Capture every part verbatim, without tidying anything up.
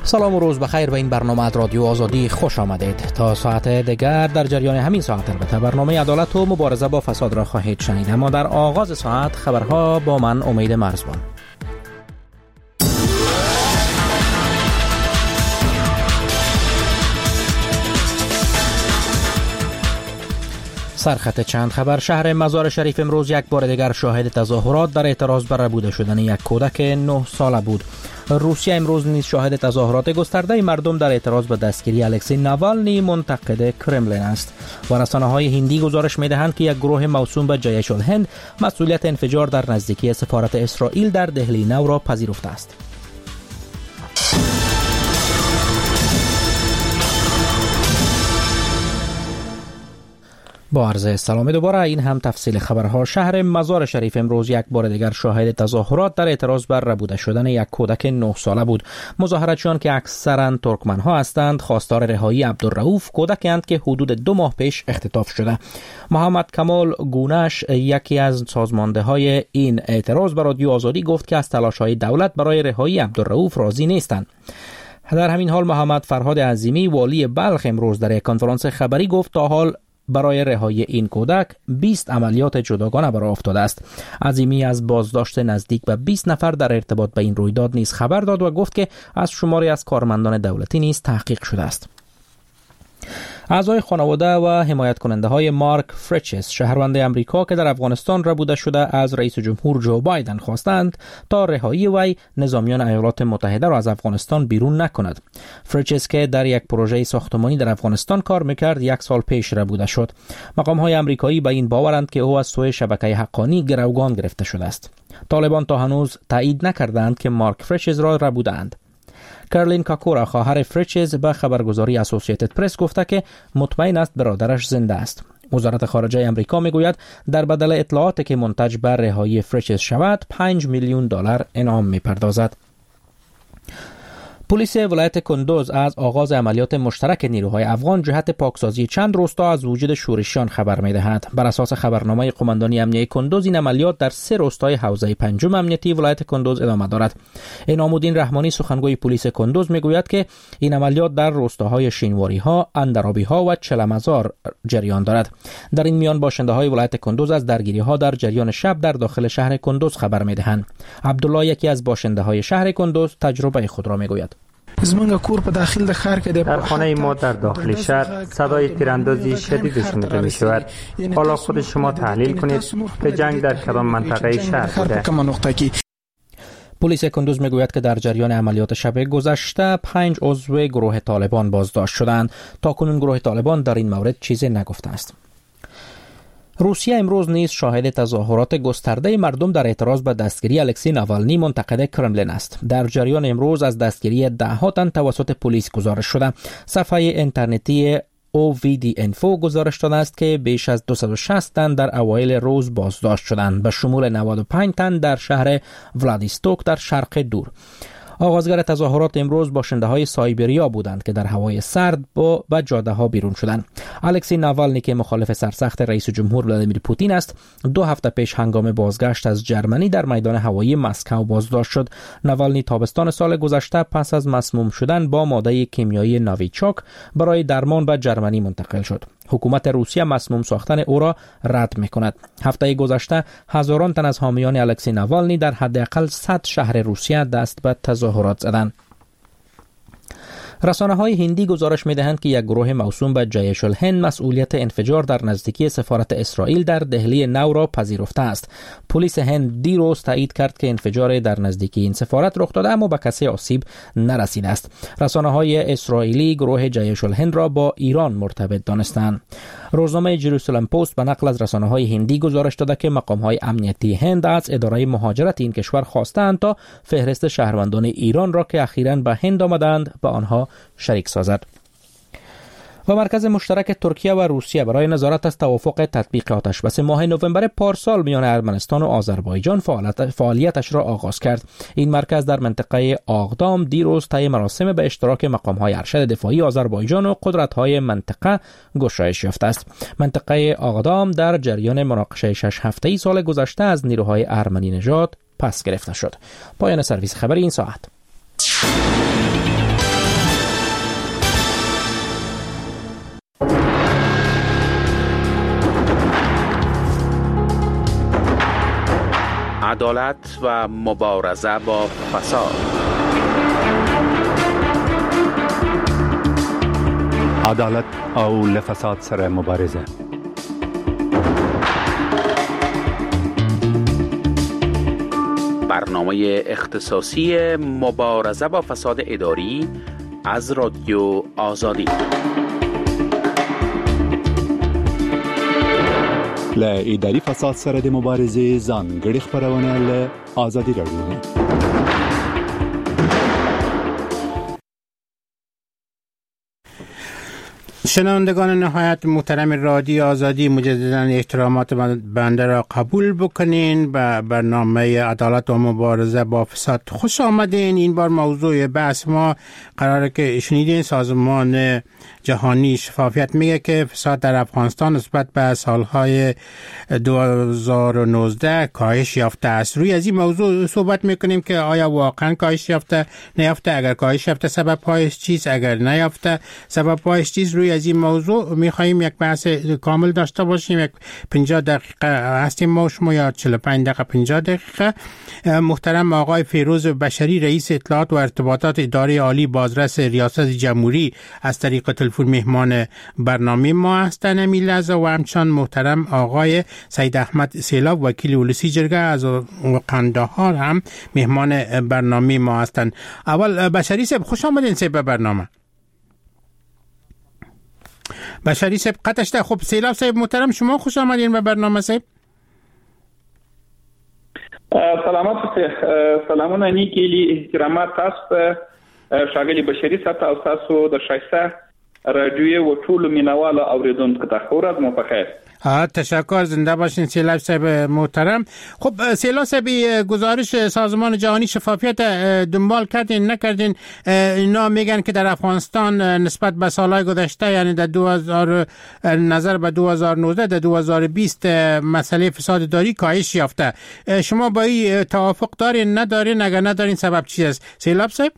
سلام و روز بخیر. به این برنامه رادیو آزادی خوش آمدید. تا ساعت دیگر در جریان همین ساعت البته برنامه عدالت و مبارزه با فساد را خواهید شنید. اما در آغاز ساعت خبرها با من امید مرزبان. سرخط چند خبر. شهر مزار شریف امروز یک بار دیگر شاهد تظاهرات در اعتراض بر ربوده شدن یک کودک نه ساله بود. روسیه امروز نیز شاهد تظاهرات گسترده مردم در اعتراض به دستگیری الکسی ناوالنی منتقد کرملین است. و رسانه‌های هندی گزارش می‌دهند که یک گروه موسوم به جیش الهند مسئولیت انفجار در نزدیکی سفارت اسرائیل در دهلی نو را پذیرفته است. با عرض سلام دوباره، این هم تفصیل خبرها. شهر مزار شریف امروز یک بار دیگر شاهد تظاهرات در اعتراض بر ربوده شدن یک کودک نه ساله بود. مظاهرتچیان که اکثرا ترکمن ها هستند خواستار رهایی عبدالرؤوف، کودکی اند که حدود دو ماه پیش اختطاف شده. محمد کمال گونش، یکی از سازمانده های این اعتراض، به رادیو آزادی گفت که از تلاش های دولت برای رهایی عبدالرؤوف راضی نیستند. در همین حال محمد فرهاد عظیمی، والی بلخ، امروز در یک کنفرانس خبری گفت تا حال برای رهایی این کودک بیست عملیات جداگانه برآورده افتاده است. عظیمی از بازداشت نزدیک به بیست نفر در ارتباط به این رویداد نیز خبر داد و گفت که از شماری از کارمندان دولتی نیز تحقیق شده است. اعضای خانواده و حمایت کننده های مارک فرچس، شهروند امریکا که در افغانستان ربوده شده، از رئیس جمهور جو بایدن خواستند تا رهایی وی نظامیان ایالات متحده را از افغانستان بیرون نکند. فرچس که در یک پروژه ساختمانی در افغانستان کار میکرد، یک سال پیش ربوده شد. مقام های امریکایی به این باورند که او از سوی شبکه حقانی گروگان گرفته شده است. طالبان تا هنوز تایید نکردند که مارک فرچس را ربودند. کارلین کاکورا، خواهر فرچز، به خبرگزاری اسوسییتد پرس گفته که مطمئن است برادرش زنده است. وزارت خارجه امریکا میگوید در بدل اطلاعاتی که منتج بر رهایی فرچز شود، پنج میلیون دلار انعام میپردازد. پلیس ولایت کندوز از آغاز عملیات مشترک نیروهای افغان جهت پاکسازی چند روستا از وجود شورشیان خبر می‌دهد. بر اساس خبرنامه قماندانی امنیه کندوز، این عملیات در سه روستای حوزه پنجم امنیتی ولایت کندوز ادامه دارد. انعام‌الدین رحمانی، سخنگوی پلیس کندوز، میگوید که این عملیات در روستاهای شینواری‌ها، اندرابی‌ها و چلمزار جریان دارد. در این میان باشنده‌های ولایت کندوز از درگیری‌ها در جریان شب در داخل شهر کندوز خبر می‌دهند. عبدالله، یکی از باشنده‌های شهر کندوز، تجربه خود را میگوید. در خانه ما در داخل شهر صدای تیراندازی شدید شنیده می شود. حالا خود شما تحلیل کنید که جنگ در کدام منطقه شهر بوده. پلیس کندوز میگوید که در جریان عملیات شب گذشته پنج عضو گروه طالبان بازداشت شدند. تاکنون گروه طالبان در این مورد چیزی نگفته است. روسیه امروز نیز شاهد تظاهرات گسترده مردم در اعتراض به دستگیری الکسی ناوالنی منتقد کرملین است. در جریان امروز از دستگیری ده ها تن توسط پلیس گزارش شده. صفحه اینترنتی او وی دی انفو گزارش داده است که بیش از دویست و شصت تن در اوایل روز بازداشت شدند، به شمول نود و پنج تن در شهر ولادیستوک در شرق دور. آغازگر تظاهرات امروز باشنده های سایبریا بودند که در هوای سرد با به جاده ها بیرون شدند. الکسی ناوالنی که مخالف سرسخت رئیس جمهور ولادیمیر پوتین است، دو هفته پیش هنگام بازگشت از جرمنی در میدان هوایی مسکو بازداشت شد. ناوالنی تابستان سال گذشته پس از مسموم شدن با ماده کیمیایی نویچوک برای درمان به جرمنی منتقل شد. حکومت روسیه مسموم ساختن او را رد می‌کند. هفته گذشته هزاران تن از حامیان الکسی ناوالنی در حداقل صد شهر روسیه دست به تظاهرات زدند. رسانه‌های هندی گزارش می‌دهند که یک گروه موسوم به جیش الهند مسئولیت انفجار در نزدیکی سفارت اسرائیل در دهلی نو را پذیرفته است. پلیس هند دیروز تایید کرد که انفجار در نزدیکی این سفارت رخ داده، اما به کسی آسیب نرسیده است. رسانه‌های اسرائیلی گروه جیش الهند را با ایران مرتبط دانستند. روزنامه جروسالم پست به نقل از رسانه‌های هندی گزارش داده که مقام‌های امنیتی هند از اداره مهاجرت این کشور خواستند تا فهرست شهروندان ایران را که اخیراً به هند آمدند به آنها شریک سازد. و مرکز مشترک ترکیه و روسیه برای نظارت از توافق تطبیق آتشبس ماه نوامبر پارسال میان ارمنستان و آذربایجان فعالیت فعالیتش را آغاز کرد. این مرکز در منطقه آقدام دیروز طی مراسم به اشتراک مقام‌های ارشد دفاعی آذربایجان و قدرت‌های منطقه گشایش یافته است. منطقه آقدام در جریان مناقشه شش هفته‌ای سال گذشته از نیروهای ارمنی نژاد پس گرفته شد. پایان سرویس خبری این ساعت. عدالت و مبارزه با فساد. عدالت او لفساد سره مبارزه. برنامه اختصاصی مبارزه با فساد اداری از رادیو آزادی. ل اداري فساد سره د مبارزې ځانګړي خبرونه له آزادي رادیو. شنوندگان نهایت محترم رادیو آزادی، مجددا احترامات بنده را قبول بکنین. به برنامه عدالت و مبارزه با فساد خوش آمدین. این بار موضوع بحث ما قراره که شنیدین سازمان جهانی شفافیت میگه که فساد در افغانستان نسبت به سالهای دو هزار و نوزده کاهش یافته است. روی از این موضوع صحبت میکنیم که آیا واقعا کاهش یافته نیافته، اگر کاهش یافته سبب پایش چیست، اگر نیافته سبب پایش چیست. روی از این موضوع میخواییم یک بحث کامل داشته باشیم. یک پنجاه دقیقه هستیم ما شما یا چهل و پنج دقیقه پنجاه دقیقه. محترم آقای فیروز بشری، رئیس اطلاعات و ارتباطات اداره عالی بازرس ریاست جمهوری، از طریق تلفن مهمان برنامه ما هستند امی لحظه، و همچنان محترم آقای سید احمد سیلاب، وکیل ولسی جرگه از قندهار، هم مهمان برنامه ما هستند. اول بشری صاحب خوش آمدین صاحب به برنامه. بشری صاحب قطعش ده. خب سیلاب صاحب محترم شما خوش آمدین به برنامه صاحب. سلامات سلامونه نیکی لی احترامات تاسو شاګلی بشری صاحب او تاسو د شایسته رادیو و ټول مینوال اوریدونکو ته ورځ مو په خیر. تشکر، زنده باشین سیلاب صاحب محترم. خب سیلاب صاحب گزارش سازمان جهانی شفافیت دنبال کردین نکردین؟ اینا میگن که در افغانستان نسبت به سالهای گذشته، یعنی در دو هزار نظر به دو هزار و نوزده در دو هزار و بیست مسئله فساد اداری کاهش یافته. شما با این توافق دارین ندارین؟ اگر ندارین سبب چی است سیلاب صاحب؟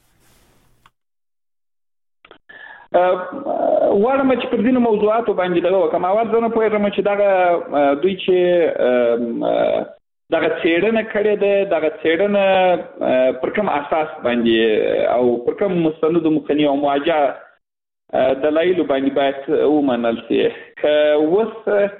واړه چې پر دینو موضوعاتو باندې دغه وکم. اول زه نه پوهېږم چې دغه دوی چې دغه څېړنه کړې ده، دغه څېړنه پر کوم اساس باندې او پر کوم مستندو مخني او مواجه دلایلو باندې باید ومنل شي. که اوس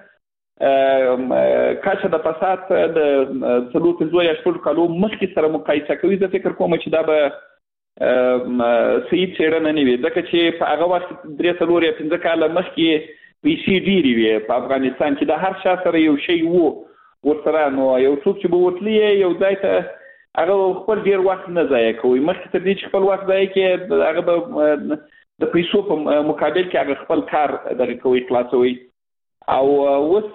کچه د فساد د څلور پنځه یا شپږ کالو مخکې سره مقایسه کوي، زه فکر کوم چې دا به صحیح څېړنه نه وي، ځکه چې په هغه وخت درې څلور یا پنځه کاله مخکې پیسې ډېرې وې په افغانستان کې، د هر چا سره یو شی و ورسره، نو یو څوک چې به ورتلي یو ځای ته هغه خپل ډېر وخت نه ضایع کوي. مخکې تر دې چې خپل وخت ضایع کړي هغه به د پیسو په مقابل کې هغه خپل کار دغه کوي، خلاصوي. او اوس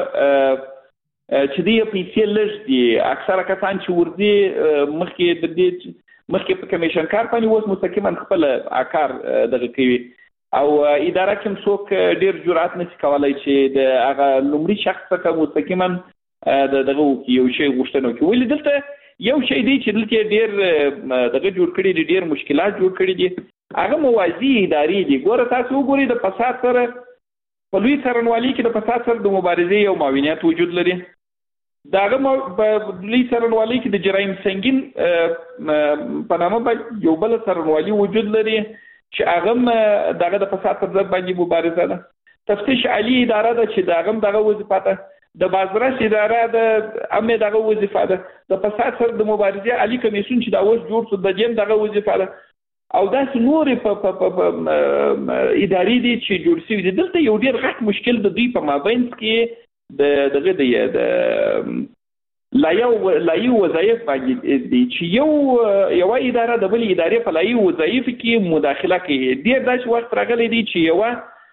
چې دې پیسې لږ دي، اکثره کسان چې ورځي مخکې د دې مخکې په کمیشن کار باندې اوس مستقیما خپل کار دغه کوي، او اداره کې څوک ډېر جرأت نشي کولی چې د هغه لومړي شخص څخه مستقیما دغه وکړي، یو شی غوښتنه وکړي. ولې دلته یو شی دی چې دلته ډېر دغه جوړ کړي دي، ډېر مشکلات جوړ کړي دي، هغه موازي ادارې دي. ګوره تاسو وګورئ د فساد سره په لوی څارنوالۍ کې د فساد سره د مبارزې یو معاونیت وجود لري. داغه په لوی څارنوالۍ کې د جرایم سنگین په نامه باندې یو بل څارنوالۍ وجود لري چې هغه دغه د فساد پر ضد باندې مبارزه ده. تفتیش عالی اداره ده چې دغه دغه وظیفه ده. د بازرس اداره ده هم دغه وظیفه ده. د فساد سره د مبارزې عالی کمیسیون چې دا اوس جوړ شو د دې دغه وظیفه ده. او داسې نورې په ادارې دي چې جوړ شوي دي. دلته یو ډېر غټ مشکل د دوی په مابین کې د دغه د لایو لایو وظایف باندې دي چې یو یو اداره د بل ادارې په لایو وظایف کې مداخله کوي. ډېر داسې وخت راغلی دی چې یو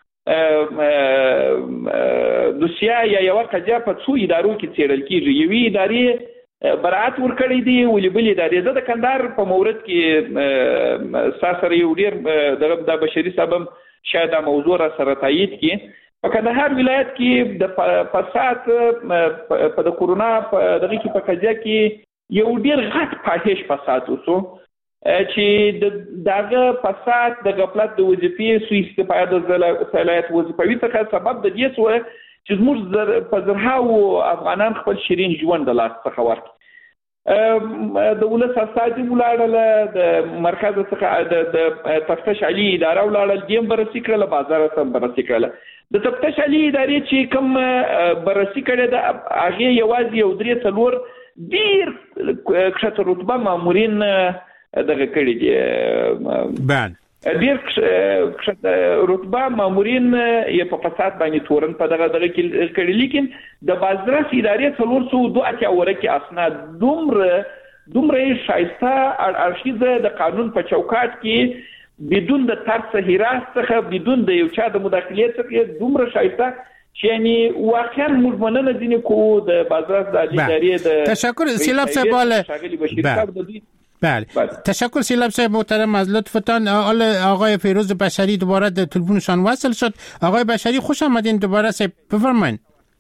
دوسیه یا یو قضیه په څو ادارو کې څېړل کېږي. یوې ادارې برائت ورکړی دی ولې بلې ادارې. زه د کندهار په مورد کې ستا سره یو ډېر دغه د بشري صاحب شاید دا موضوع را سره تایید کړي. په کندهار ولایت کې د فساد په د کورونا په دغه کې په قضیه کې یو ډېر غټ فاحش فساد وسو چې دغه فساد د غفلت د وظیفې سوء استفاده د صلاحیت وظیفوي څخه سبب د دې شو چې زموږ په زرهاو افغانان خپل شیرین ژوند د لاس څخه ورکړي. د ولس استازي ولاړل، د مرکز څخه د تفتیش علي اداره ولاړل، دیم بررسي کړل، بازار سم بررسي کړل. د تفتیش علي ادارې چې کوم بررسي کړي د هغه یوازې یو درې څلور ډیر کښته رتبه مامورین دغه کړي دي. بله ډیر کښته رتبه مامورین یې په فساد باندې تورن په دغه دغه کې کړي، لیکن د بازرس ادارې څلور سوه دوه اتیا ورکې اسناد دومره دومره شایسته ارشیزه د قانون په چوکاټ کې بدون د ترس هراس څخه، بدون د یو چا د مداخلې څخه دومره شایسته چې یعنی واقعا موږ مننه ځینې کوو د بازرس د ادارې د تشکر سیلاب صاحب. بله تشکر سیلاب صاحب محترم از لطفتان. آقای فیروز بشری دوباره در تلفنشان وصل شد. آقای بشری خوش آمدین دوباره صاحب، بفرمایید.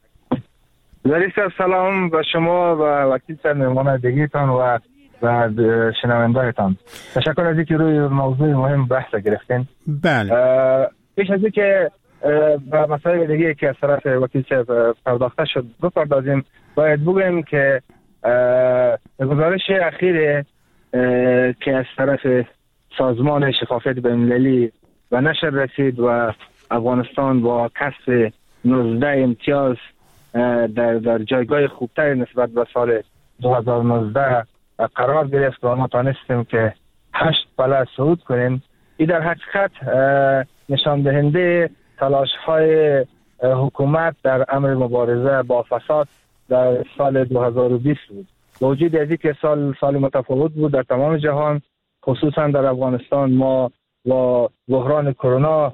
ولی صاحب سلام به شما و وکیل صاحب مهمان دیگه‌تان و و شنونده‌تان. تشکر از اینکه روی موضوع مهم بحث گرفتین. بله. پیش از اینکه به مسائل دیگه که از طرف وکیل صاحب پرداخته شد بپردازیم، باید بگویم که گزارش اخیر که از طرف سازمان شفافیت بین‌المللی و نشر رسید و افغانستان با کسب نوزده امتیاز در در جایگاه خوبتر نسبت به سال دو هزار و نوزده قرار گرفت و ما تانستیم که هشت پله صعود کنیم. این در حقیقت نشان دهنده تلاش های حکومت در امر مبارزه با فساد در سال دو هزار و بیست بود. با وجود از اینکه سال سال متفاوت بود در تمام جهان، خصوصا در افغانستان ما با بحران کرونا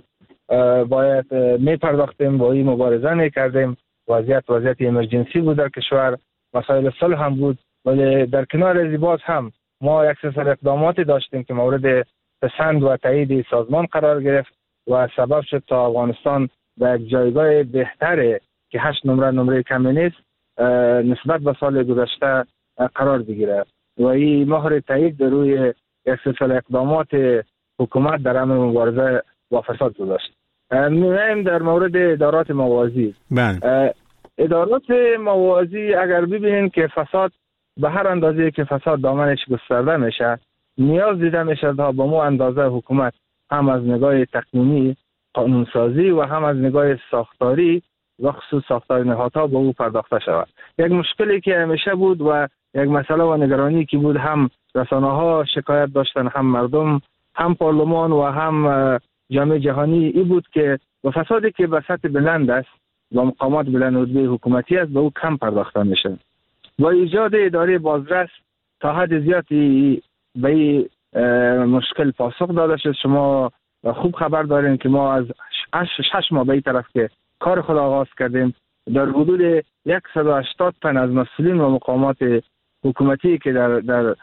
باید می پرداختیم، با این مبارزه می کردیم. وضعیت وضعیت امرجنسی بود در کشور، مسائل صلح هم بود، ولی در کنار از باز هم ما یک سری اقداماتی داشتیم که مورد پسند و تایید سازمان قرار گرفت و سبب شد تا افغانستان در یک جایگاه بهتره که هشت نمره نمره کمی نیست نسبت به سال گذشته قرار بگیره و این مهر تایید در روی یک سری اقدامات حکومت در امر مبارزه با فساد گذاشت. می‌بینیم در مورد ادارات موازی. بله. ادارات موازی اگر ببینین که فساد به هر اندازه که فساد دامنش گسترده میشه، نیاز دیده میشه تا با مو اندازه حکومت هم از نگاه تقنینی قانونسازی و هم از نگاه ساختاری و خصوص ساختار نهادها به او پرداخته شود. یک مشکلی که همیشه بود و یک مسئله و نگرانی که بود، هم رسانه‌ها شکایت داشتن، هم مردم، هم پارلمان و هم جامعه جهانی، ای بود که با فسادی که به سطح بلند است و مقامات بلند رتبه حکومتی است به او کم پرداخته میشه و ایجاد اداره بازرس تا حد زیادی به این مشکل پاسخ داده شد. شما خوب خبر دارین که ما از شش ماه به این طرف که کار خود آغاز کردیم، در حدود صد و هشتاد تن از مسئولین و مقامات حکومتی که در در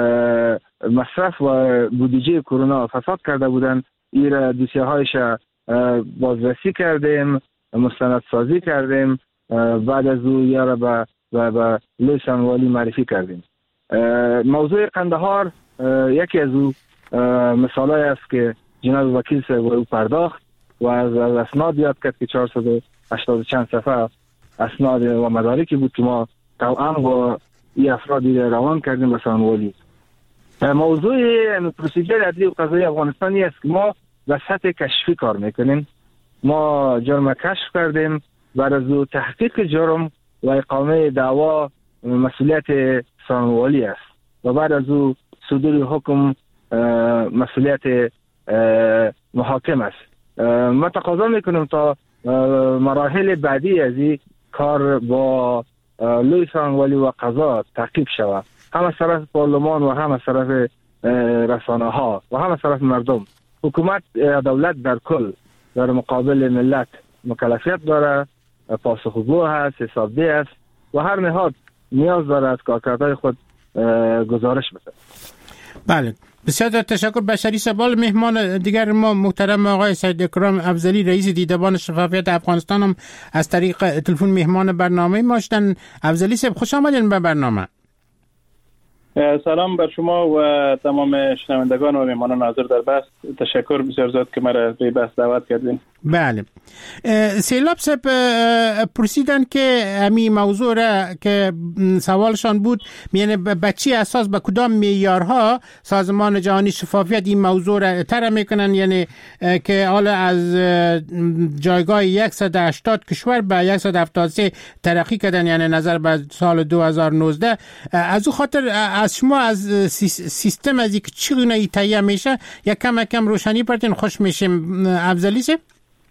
مصرف و بودجه کرونا فساد کرده بودند، این دوسیه هایش بازرسی کردیم، مستند سازی کردیم، بعد از او یاره به به لوی سنوالی معرفی کردیم. موضوع قندهار یکی از او مثالای است که جناب وکیل صاحب او پرداخت و از اسناد یاد کرد که چهارصد و هشتاد و چند صفحه اسناد و مدارکی بود که ما توأم با این افرادی روان کردیم به سنوالی. موضوع پروسیجر عدلی و قضایی افغانستانی است که ما به سطح کشفی کار میکنیم. ما جرم کشف کردیم، بعد از او تحقیق جرم و اقامه دعوا مسئولیت سانوالی است و بعد از او صدور حکم مسئولیت محاکم است. ما تقاضا میکنیم تا مراحل بعدی از این کار با لوی سانوالی و قضا تعقیب شود، هم از طرف پارلمان و هم از طرف رسانه ها و هم از طرف مردم. حکومت دولت در کل در مقابل ملت مکلفیت داره، پاسخگو هست، حسابدهی است و هر نهاد نیاز داره از کارکردهای خود گزارش بده. بله، بسیار تشکر. بشری سبال. مهمان دیگر ما محترم آقای سید اکرام افضلی، رئیس دیدبان شفافیت افغانستان، هم از طریق تلفن مهمان برنامه ما شدن. افضلی صاحب خوش آمدین به برنامه. سلام بر شما و تمام شنوندگان و مهمانان حاضر در بحث. تشکر بسیار زیاد که مرا به بحث دعوت کردین. بله. سیلاب صاحب پرسیدن که همین موضوع را که سوالشان بود، یعنی به چی اساس، به کدام معیارها سازمان جهانی شفافیت این موضوع را طرح میکنن، یعنی که حالا از جایگاه صد و هشتاد کشور به صد و هفتاد و سه ترقی کردن، یعنی نظر به سال دو هزار و نوزده. از او خاطر از شما از سیستم از یک چگونه تهیه میشه یک کم کم روشنی پرتین خوش میشیم. افضلی صاحب.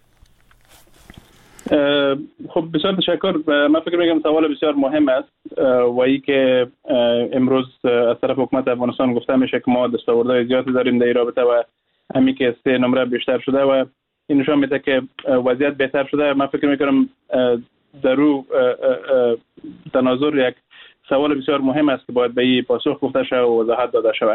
خب بسیار تشکر. من فکر میکنم سوال بسیار مهم است و ای که امروز از طرف حکومت افغانستان گفته میشه که ما دستاوردهای زیادی داریم در این رابطه و همین که سه نمره بیشتر شده و این نشان میده که وضعیت بهتر شده. من فکر میکنم در رو تناظر یک سوال بسیار مهم است که باید به این پاسخ گفته شود و وضاحت داده شود.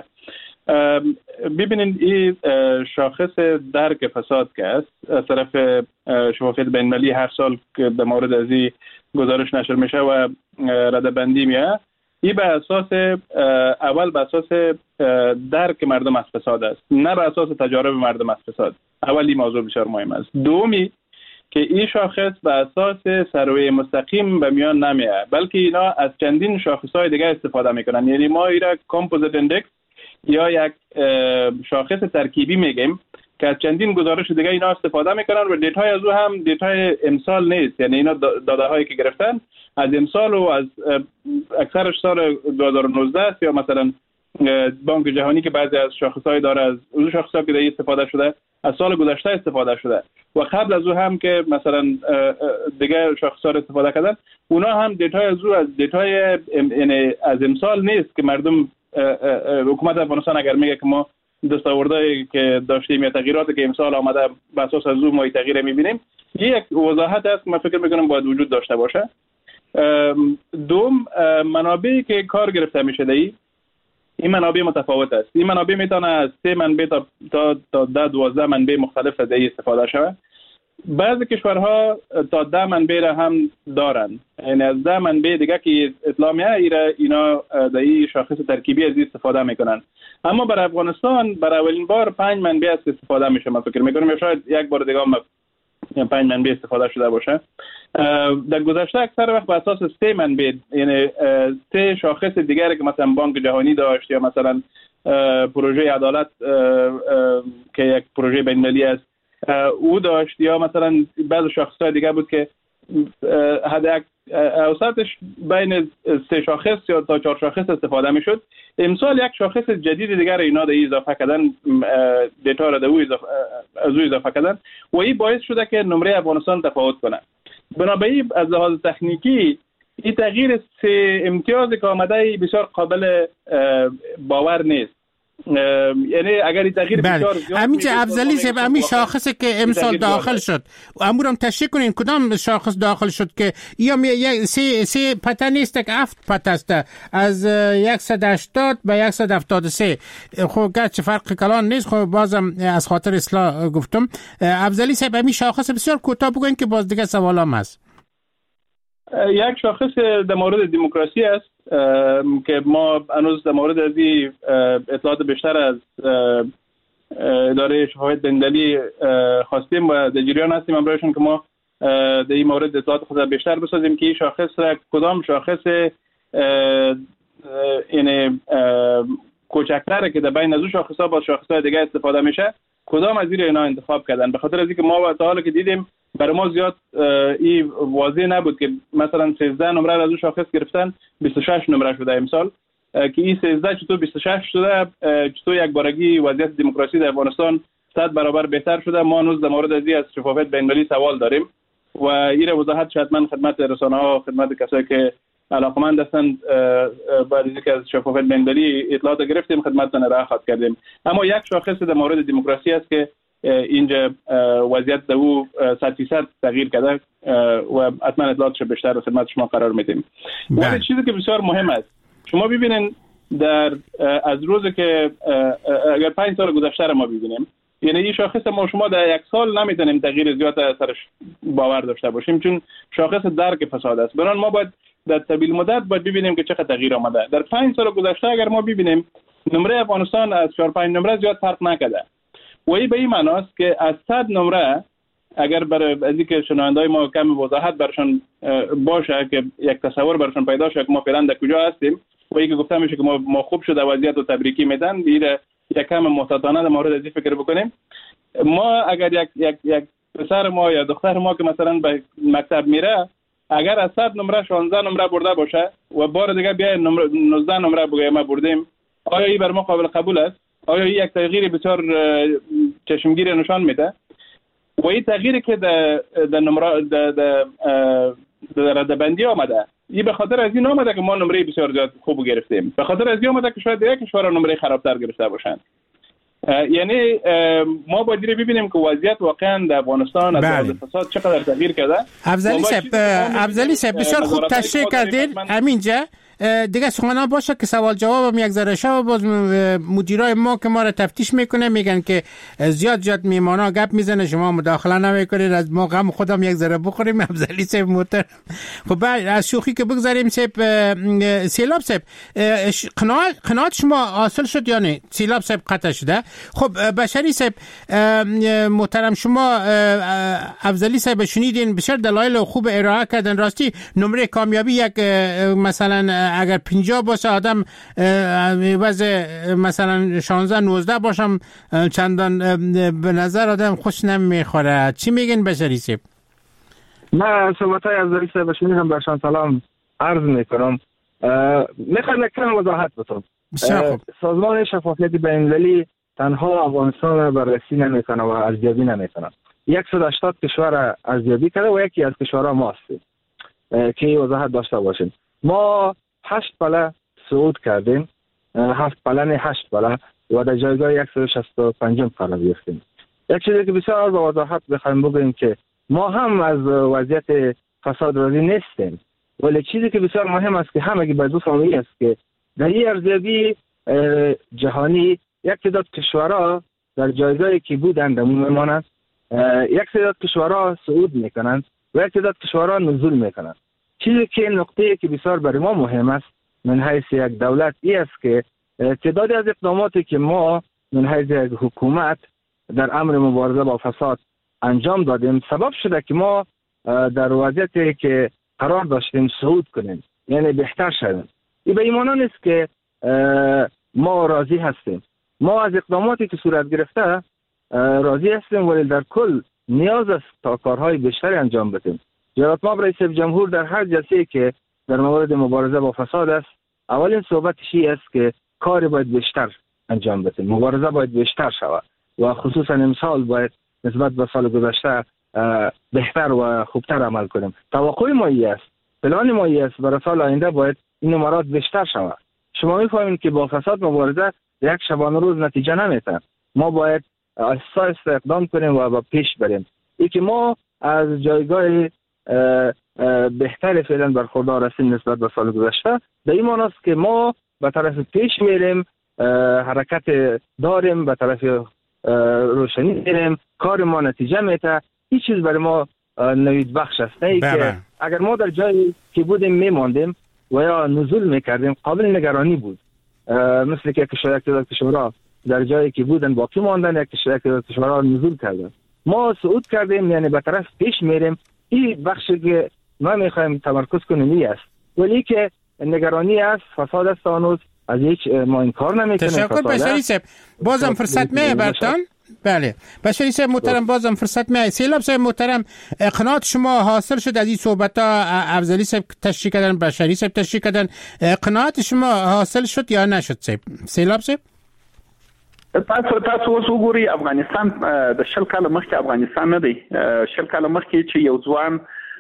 ببینید این شاخص درک فساد که است از طرف شفافیت بین‌المللی هر سال که در مورد از این گزارش نشر میشه و رده‌بندی میشه، این به اساس اول به اساس درک مردم از فساد است، نه به اساس تجارب مردم از فساد. اول این موضوع بسیار مهم است. دومی که این شاخص به اساس سروی مستقیم به میان نمیاد، بلکه اینا از چندین شاخص‌های دیگه استفاده میکنن. یعنی ما این را کامپوزیت اندکس یا یک شاخص ترکیبی میگیم که از چندین گزارش دیگه اینا استفاده میکنن و دیتاهای از او هم دیتای امسال نیست. یعنی اینا داده هایی که گرفتن از امسال و از اکثرش سال دو هزار و نوزده است، یا مثلا بانک جهانی که بعضی از شاخصهای داره از اون شاخصها که دیگه استفاده شده از سال گذشته استفاده شده و قبل از او هم که مثلا دیگه شاخصها رو استفاده کردن، اونا هم دیتای از او از دیتای یعنی از امسال نیست که مردم حکومت افغانستان اگر میگه که ما دستاوردهایی که داشتیم یا تغییراتی که امسال آمده بر اساس از او ما تغییر میبینیم، یک وضاحت است من فکر میکنم باید وجود داشته باشه. دوم، منابعی که کار گرفته میشه دی این منابع متفاوت است. این منابع میتونه از سه منبع تا تا تا ده دوازده منبع مختلف از این استفاده شود. بعضی کشورها تا ده منبع را هم دارن، یعنی از ده منبع دیگه که اطلاع میاد اینا در این شاخص ترکیبی از استفاده میکنن. اما برای افغانستان برای اولین بار پنج منبع است استفاده میشه. من فکر میکنم یا شاید یک بار دیگه هم پنج منبع استفاده شده باشه. در گذشته اکثر وقت به اساس سه منبع، یعنی سه شاخص دیگری که مثلا بانک جهانی داشت یا مثلا پروژه عدالت که یک پروژه بین‌المللی است او داشت، یا مثلا بعض شاخص‌های دیگه بود که حد اوسطش بین سه شاخص یا تا چهار شاخص استفاده میشد. امسال یک شاخص جدید دیگر اینا در اضافه کردن، دیتا را در او اضافه از او اضافه کردن و این باعث شده که نمره افغانستان تفاوت کنه. بنابراین از لحاظ تکنیکی این تغییر سه امتیازی که آمده بسیار قابل باور نیست. یعنی اگر این تغییر بسیار زیاد همین چه افضلی صاحب همین شاخصی که امسال داخل شد امورم تشریح کنین کدام شاخص داخل شد که یا یک سه سه پته نیست که هفت پته است از صد و هشتاد به صد و هفتاد و سه. خب گرچه فرق کلان نیست، خب بازم از خاطر اصلاح گفتم. افضلی صاحب همین شاخص بسیار کوتاه بگوین که باز دیگه سوالام هست. یک شاخص در مورد دموکراسی است که ما هنوز در مورد از این اطلاعات بیشتر از اداره شفافیت بین‌المللی خواستیم و در جریان هستیم امروزشون که ما در این مورد اطلاعات خود بیشتر بسازیم که این شاخص را کدام شاخص این کوچکتره که در بین از اون شاخص‌ها با شاخص‌های دیگه استفاده میشه کدام از این اینا انتخاب کردن. به خاطر از اینکه ما تا حالا که دیدیم برای ما زیاد این واضح نبود که مثلا سیزده نمره از اون شاخص گرفتن بیست و شش نمره شده امسال، که این سیزده چطور بیست و شش شده، چطور یک بارگی وضعیت دموکراسی در افغانستان صد برابر بهتر شده. ما هنوز در مورد ازی از شفافیت بین‌المللی سوال داریم و این وضاحت شاید من خدمت رسانه‌ها خدمت کسایی که علاقمند هستند بعد از اینکه از شفافیت بین‌المللی اطلاعات گرفتیم خدمتتون را خواهد کردیم. اما یک شاخص در مورد دموکراسی است که اینجا وضعیت در او صد فیصد تغییر کرده و حتما اطلاعاتش بیشتر در خدمت شما قرار میدیم. و چیزی که بسیار مهم است شما ببینین در از روزی که اگر پنج سال گذشته را ما ببینیم، یعنی این شاخص ما شما در یک سال نمیتونیم تغییر زیاد سرش باور داشته باشیم چون شاخص درک فساد است. برای ما باید در طویل مدت باید ببینیم که چقدر تغییر آمده. در پنج سال گذشته اگر ما ببینیم نمره افغانستان از چهار پنج نمره زیاد فرق نکرده و این به این معنی است که از صد نمره اگر برای از اینکه شنونده‌های ما کم وضاحت برشان باشه که یک تصور برشان پیدا شه که ما فعلا در کجا هستیم و اینکه گفته میشه که ما ما خوب شده وضعیت و تبریکی میدن، دیره یک کم محتاطانه در مورد از این فکر بکنیم. ما اگر یک یک یک پسر ما یا دختر ما که مثلا به مکتب میره، اگر از صد نمره شانزده نمره برده باشه و بار دیگه بیای نوزده نمره بگه ما بردیم، آیا این بر ما قابل قبول است؟ آیا این یک تغییر بسیار چشمگیر نشان میده؟ و این تغییری که در در نمره در در ردبندی آمده، این به خاطر از این آمده که ما نمره بسیار زیاد خوب گرفتیم، به خاطر از این آمده که شاید یک کشور نمره خرابتر گرفته باشند. یعنی ما باید ببینیم که وضعیت واقعا در افغانستان از فساد چقدر تغییر کرده. افضلی صاحب افضلی صاحب بسیار خوب تشریح کردین. همینجا دیگه سخنان باشه که سوال جواب هم یک ذره شو. باز مدیرای ما که ما را تفتیش میکنه میگن که زیاد زیاد میمانا گپ میزنه، شما مداخله نمیکنید، از ما غم خودم یک ذره بخوریم. افضلی صاحب محترم، خب از شوخی که بگذاریم، صاحب سیلاب صاحب قناعت قناعت شما حاصل شد یا نه؟ سیلاب صاحب قطع شده. خب بشری صاحب محترم، شما افضلی صاحب شنیدین، بسیار دلایل خوب ارائه کردن. راستی نمره کامیابی یک مثلا اگر پنجاه باشه آدم وضع مثلا شانزده نوزده باشم چندان به نظر آدم خوش نمیخوره. چی میگن بشری صاحب؟ من صحبت های افضلی صاحب شنیدم، برشان سلام عرض میکنم. میخوام یک کم وضاحت بتونم. سازمان شفافیت بین‌المللی تنها افغانستان را بررسی نمیکنه و ارزیابی نمیکنه. صد و هشتاد کشور ارزیابی کرده و یکی از کشورها ما هستیم که وضاحت داشته باشیم. ما هشت پله صعود کردیم، هفت پله نه هشت پله و در جایگاه صد و شصت و پنج قرار گرفتیم. یک چیزی که بسیار با وضاحت بخوایم بگوییم که ما هم از وضعیت فساد راضی نیستیم، ولی چیزی که بسیار مهم است که همگی باید بفهمیم است که در این ارزیابی جهانی یک تعداد کشورها در جایگاهی که بودند میمانند، یک تعداد کشورها صعود میکنند و یک تعداد کشورها نزول میکنند. چیزی که نقطه‌ای که بسیار برای ما مهم است من حیث یک دولت این است که تعدادی از اقداماتی که ما من حیث یک حکومت در امر مبارزه با فساد انجام دادیم سبب شده که ما در وضعیتی که قرار داشتیم صعود کنیم، یعنی بهتر شدیم. این به این معنی نیست که ما راضی هستیم. ما از اقداماتی که صورت گرفته راضی هستیم، ولی در کل نیاز است تا کارهای بیشتری انجام بدیم. جناب ما رئیس جمهور در هر جلسه‌ای که در مورد مبارزه با فساد است، اولین صحبتش است که کار باید بیشتر انجام بدیم، مبارزه باید بیشتر شود و خصوصا امسال باید نسبت به سال گذشته بهتر و خوبتر عمل کنیم. توقع ما است، پلان ما است برای سال آینده باید این نمرات بیشتر شود. شما می‌فهمید که با فساد مبارزه یک شبانه روز نتیجه نمیده. ما باید آهسته آهسته اقدام کنیم و با پیش بریم. ای که ما از جایگاه بهتر فعلا برخوردار هستیم نسبت به سال گذشته، در این معنی است که ما به طرف پیش میریم، حرکت داریم، به طرف روشنی میریم، کار ما نتیجه میده. این چیز برای ما نوید بخش است، نه که اگر ما در جایی که بودیم میماندیم و یا نزول میکردیم قابل نگرانی بود. مثل که کشور یک کشورها در جایی که بودن باقی ماندن، یک کشور کشورها نزول کردن. ما صعود کردیم، یعنی به طرف پیش میریم. این بخشی که ما میخوایم تمرکز کنیم این است، ولی که نگرانی است، فساد است، هنوز از هیچ ما انکار نمیکنیم. تشکر بشری صاحب، بازم فرصت میه برتان. بله بشری صاحب محترم، بازم فرصت میه. سیلاب صاحب محترم، قناعت شما حاصل شد از این صحبت ها؟ افضلی صاحب تشریح کردن، بشری صاحب تشریح کردن، قناعت شما حاصل شد یا نشد صاحب؟ سیلاب صاحب تاسو تاسو اوس وګورئ، افغانستان د شل کاله مخکې افغانستان نه دی. شل کاله مخکې چې یو ځوان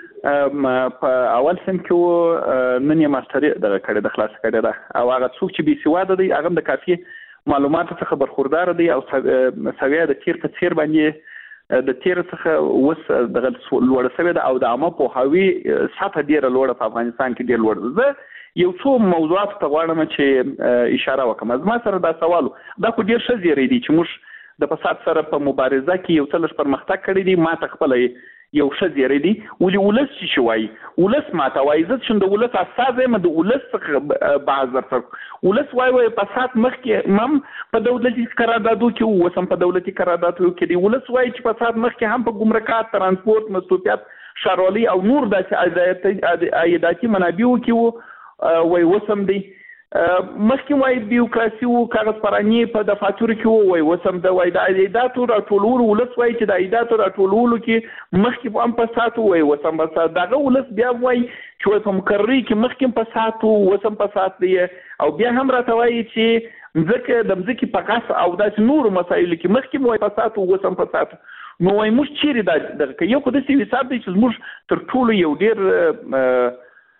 په اول سم کې و نن یې ماستري دغه کړې د خلاص کړې ده، او هغه څوک چې بې سواده دی هغه د کافي معلوماتو څخه برخوردار دی او سویه د تیر په څیر باندې د تیر څخه اوس دغه لوړه سوې ده او د عامه پوهاوي سطح ډېره لوړه په افغانستان کې ډېر لوړ ده. زه یو څو موضوعات ته غواړم چې اشاره وکړم. زما سره دا سوال دا خو ډېر ښه زیری دی چې موږ د فساد سره په مبارزه کې یو څه لږ پرمختګ کړی دی. ما ته خپله یو ښه زیری دی. ولې ولس چې شوی ولس ماته وایي زه چې د ولس استازی یم د ولس څخه بحث درته ولس وایي وایي فساد مخکې هم په دولتي قراردادو کې و اوس هم په دولتي قراردادو کې دی. ولس وایي چې فساد مخکې هم په ګمرکات ترانسپورت مصروفیات ښاروالۍ او نور داسې عایداتي منابعو کې و وایي اوس هم دی. مخکې وایي بیوکراسي و کاغذ پراني په دفاترو کې و وایي اوس هم د وایي د عایداتو راټولولو ولس وایي چې د عایداتو راټولولو کې مخکې هم فساد و وایي اوس هم فساد. دغه ولس بیا وایي چې وایي په مقرري کې مخکې هم فساد و اوس هم فساد دی او بیا هم راته وایي چې مځکه د مځکې په غصب او داسې نورو مسایلو کې مخکې وایي فساد و اوس هم فساد. نو وایي موږ چیرې دا دغه یو خو داسې حساب دی چې زموږ تر ټولو یو ډېر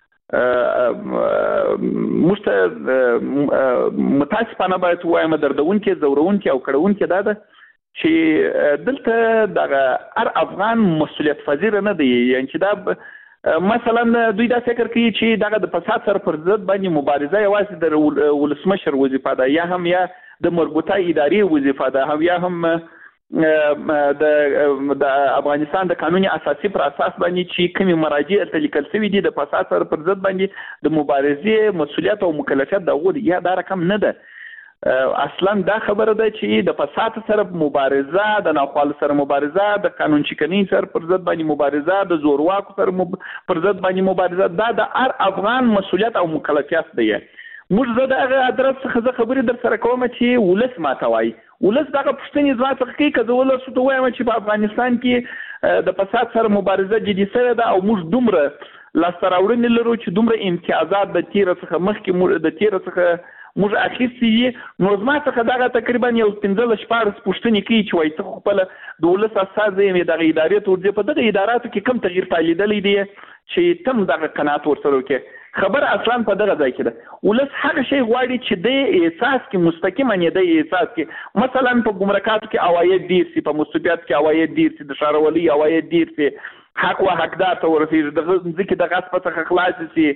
موږ ته متاسفانه باید ووایم دردونکې ځورونکې او کړونکې دا ده چې دلته دغه هر افغان مسؤلیت پذیره نه دی. یعنې چې دا مثلا دوی دا فکر کوي چې دغه د فساد سره پر ضد باندې مبارزه یوازې د ولسمشر وظیفه ده یا هم یا د مربوطه ادارې وظیفه ده او یا هم د د افغانستان د قانوني اساسي پر اساس باندې چې کومې مراجع ته لیکل شوي دي د فساد سره پر ضد باندې د مبارزې مسؤلیت او مکلفیت د هغو یا دا رقم نه ده. اصلا دا خبره ده چې د فساد سره مبارزه د ناخوالو سره مبارزه د قانون چکنۍ سره پر ضد باندې مبارزه د زورواکو سره مب... پر ضد باندې مبارزه دا د هر افغان مسؤلیت او مکلفیت دی. موږ زه د هغه ادرس څخه زه خبرې در سره کوم چې ولس ماته وایي ولس دغه پوښتنې زما څخه کوي که زه ولسو ته وایم چې په افغانستان کې د فساد سره مبارزه جدي شوې ده او موږ دومره لاسته راوړنې لرو چې دومره امتیازات د تیره څخه مخکې د تیره څخه موږ اخیستي دي نو زما څخه دغه تقریبا یو پنځلس شپاړس پوښتنې کوي چې وایي ته خو خپله د ولس استازی یې دغه ادارې ته ورځې په دغه اداراتو کې کوم تغییر تا لیدلی دی چې ته هم دغه قناعت ورسره وکړې. خبر اصلا په دغه ځای کې ده ولس هغه شی غواړي چې د احساس کې مستقیما یې د احساس کې مثلا په ګمرکاتو کې عواید ډیر سي په مصروفیات کې عواید ډیر سي د ښاروالۍ عواید ډیر سي حق و حقدار ته ورسېږي د ځمکې د غصب څخه خلاص سي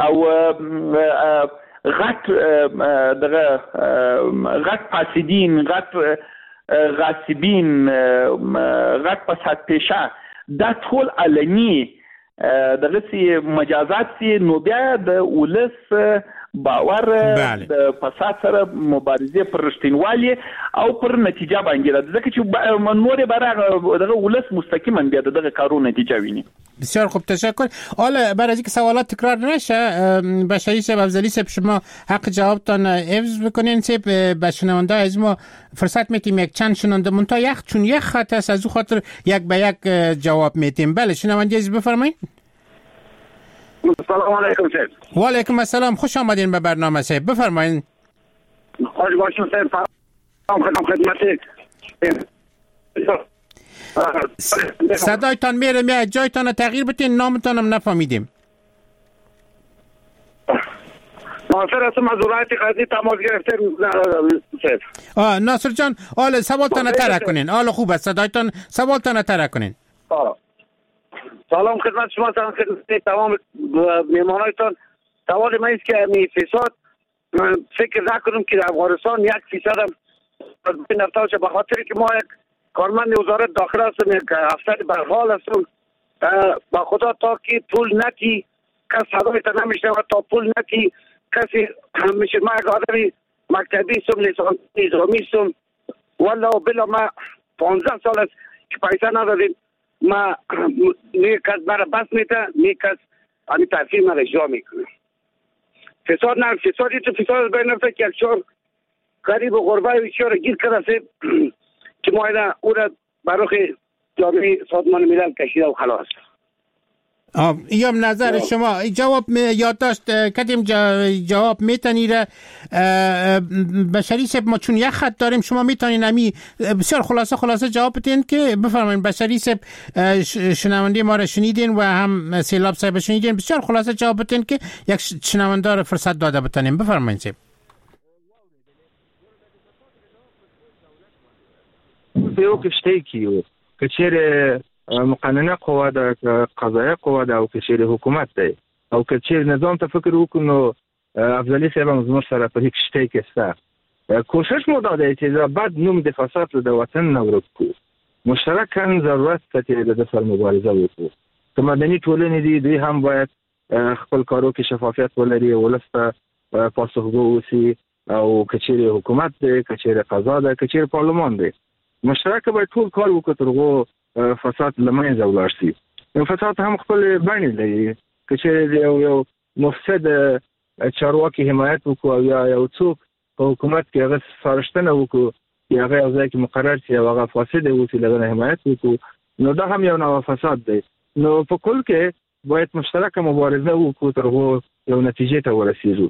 او غټ دغه غټ فاسدین غټ غاصبین غټ فساد پیشه دا ټول علني دغه سي مجازات سي نو بیا د ولس باور د فساد سره مبارزه پر رښتینوالي او پر نتیجه باندې ده ځکه چې نور برای دغه ولس مستقیما بیا دغه کارونه نتیجه ویني. بسیار خوب تشکر. حالا برای اینکه سوالات تکرار نشه بشری صاحب افضلی صاحب شما حق جوابتان حفظ بکنین صاحب به شنونده از ما فرصت میتیم یک چند شنونده منتها یک چون یک خط است از او خاطر یک به یک جواب میتیم. بله شنونده از بفرمایید. سلام علیکم صاحب. و علیکم السلام خوش آمدین به برنامه صاحب بفرمایید. خوش باشین صاحب. سلام خدمت صدایتان میره میاد جایتان تغییر بتین نامتان هم نفهمیدیم. ناصر هستم از ولایت غزنی تماس گرفته صاحب. آه ناصر جان حالا سوالتان ترک کنین. حالا خوب است صدایتان سوالتان ترک کنین. آه سلام خدمت شما سلام خدمت تمام میهمانانتان. سوال من است که می فساد فکر نکنم که در افغانستان یک فیصد هم نفتاش به خاطر که ما یک کارمند وزارت داخله هستم یک افسر برحال هستم با خدا تا که پول نتی کس صدایت نمیشنوه تا پول نتی کسی میشه ما یک آدمی مکتبی هستم لیسانس نظامی هستم والله بلا ما پانزده سال است که پیسه ندادیم ما یک کس مرا بس میده یک کس آنی تحصیل مرا اجرا میکنه. فساد نه فسادی تو فساد بین نفته که یک چهار قریب و غربه و چهار گیر کرده که ما اینا او را برای جامعه سازمان ملل کشیده و خلاص. ایام نظر شما جواب یادداشت کردیم جواب میتونی را بشری صاحب ما چون یک خط داریم شما میتونین امی بسیار خلاصه خلاصه جواب بدین که بفرمایید. بشری صاحب شنونده ما را شنیدین و هم سیلاب صاحب شنیدین بسیار خلاصه جواب بدین که یک شنونده را فرصت داده بتونیم. بفرمایید صاحب. یو کشته کیو کچره مقننه قوا ده قضایه قوا ده او کچره حکومت ده او کچره نظام ته فکر وکړو افضلی صاحب زموږ سره په هیڅ شته کې ستا کوشش مو داده چې بعد نوم د فساد د وطن نه ورکو مشترکاً ضرورت ته د سر مبارزه وکړو. که مدني ټولنې دي دوی هم باید خپل کارو کې شفافیت ولري، ولسته پاسخگو اوسي، او کچېرې حکومت دی، کچېرې قضا ده، کچېرې پارلمان دی، مشترک باید ټول کار وکړو تر هغو فساد له منځه ولاړ شي. فساد هم خپل بڼې لري، کچېرې یو یو مفسد چارواکي حمایت وکړو او یا یو څوک په حکومت کې هغه سپارښتنه وکړو چې هغه یو ځای کې مقرر شي او هغه فاسد اوسي، له هغه حمایت وکړو، نو دا هم یو نوع فساد دی. نو په کل کې باید مشترکه مبارزه وکړو تر هغو یو نتیجې ته ورسیږو.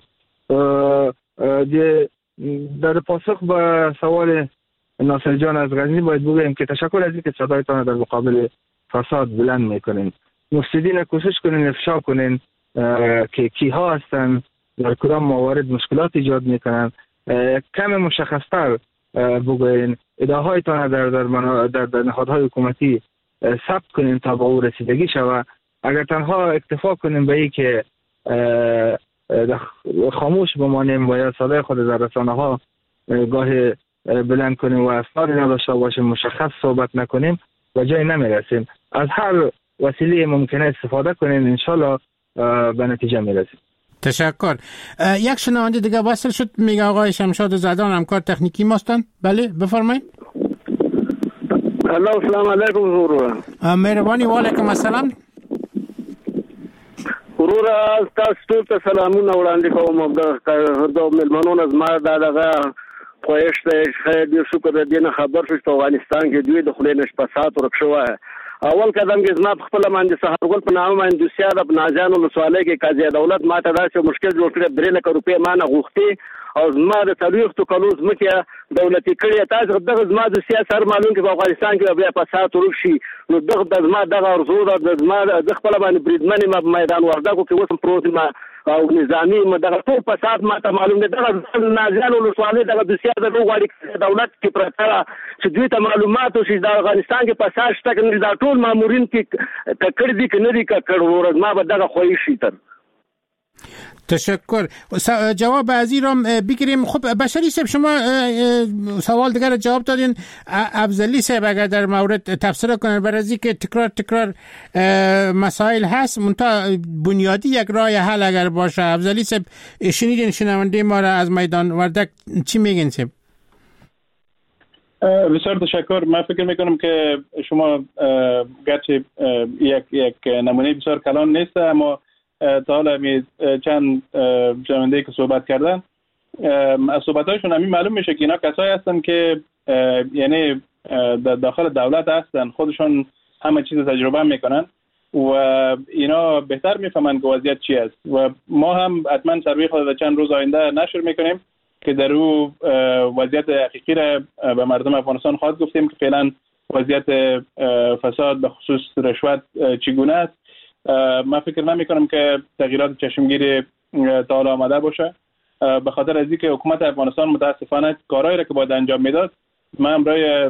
در پاسخ به سوال ناصر جان از غزنی باید بگویم که تشکر از اینکه صدایتان در مقابل فساد بلند میکنین. مفسدین کوشش کنین افشا کنین که کیها هستن، در کدام موارد مشکلات ایجاد میکنن، کم مشخصتر بگوین، ادعاهایتان در در, در, در نهادهای حکومتی ثبت کنین تا به او رسیدگی شود. اگر تنها اکتفا کنیم به این که خاموش بمانیم و یا صدای خود در رسانه ها گاه بلند کنیم و اسنادی نداشته باشیم، مشخص صحبت نکنیم، و جای نمیرسیم. از هر وسیله ممکنه استفاده کنیم، انشالله به نتیجه میرسیم. تشکر. یک شنونده دیگه وصل شد، میگه آقای شمشاد زدان همکار تکنیکی ماستن. بله بفرمایید. السلام علیکم ضرور. مهربانی. و علیکم السلام. ورور تاسو ټول ته سلامونه وړاندې کوم. د ملمنون از ما دغه خوښ ته خیر دې شکر دې نه خبر شو چې افغانستان کې دوی د خلینش فساد ورکشوه. اول قدم کې زما خپل باندې سحرګل په نامه باندې دوسیا د بناجان ولسوالۍ کې قاضي دولت ماته داسې مشکل جوړ کړی، درې لک روپۍ مانه غوښتي او زما د څلوېښتو کلو ځمکه دولتي کړې. تاسو دغه زما د سیاست معلوم کې په افغانستان کې بیا فساد ورشي، نو دغه د زما دغه ارزو د زما د خپل باندې بریدمنې ما میدان وردګو کې وسم پروت ما او نظامی دغه ټول فساد ماته معلوم دی. دغه نازیان ولسوالۍ دغه د سیاست د غواړي دولت کې پرته چې دوی ته معلومات شي د افغانستان کې فساد شته، کنه دا ټول مامورین کې ککړ دي کنه دي ککړ ورځ ما به دغه خوښ شي. تر تشکر. جواب از این را بگیریم. خب بشری صاحب شما سوال دیگر جواب دادین. افضلی صاحب اگر در مورد تفسیر کنن برای از اینکه تکرار تکرار مسائل هست منتها بنیادی یک راه حل اگر باشه. افضلی صاحب شنیدین شنونده ما را از میدان وردک، چی میگین صاحب؟ بسیار تشکر. من فکر میکنم که شما گرچه یک یک نمونه بسیار کلان نیست، اما تا حالا می چند جمعندهی که صحبت کردن از صحبتایشون همین معلوم میشه که اینا کسایی هستن که یعنی داخل دولت هستن، خودشون همه چیز تجربه میکنن و اینا بهتر میفهمن که وضعیت چی است. و ما هم حتما سروی خود در چند روز آینده نشر میکنیم که در او وضعیت حقیقی را به مردم افغانستان خواهد گفتیم که فعلا وضعیت فساد به خصوص رشوت چگونه است. من فکر نمی کنم که تغییرات چشمگیری تا حالا آمده باشه، به خاطر از اینکه حکومت افغانستان متاسفانه کارهایی را که باید انجام میداد. من امروی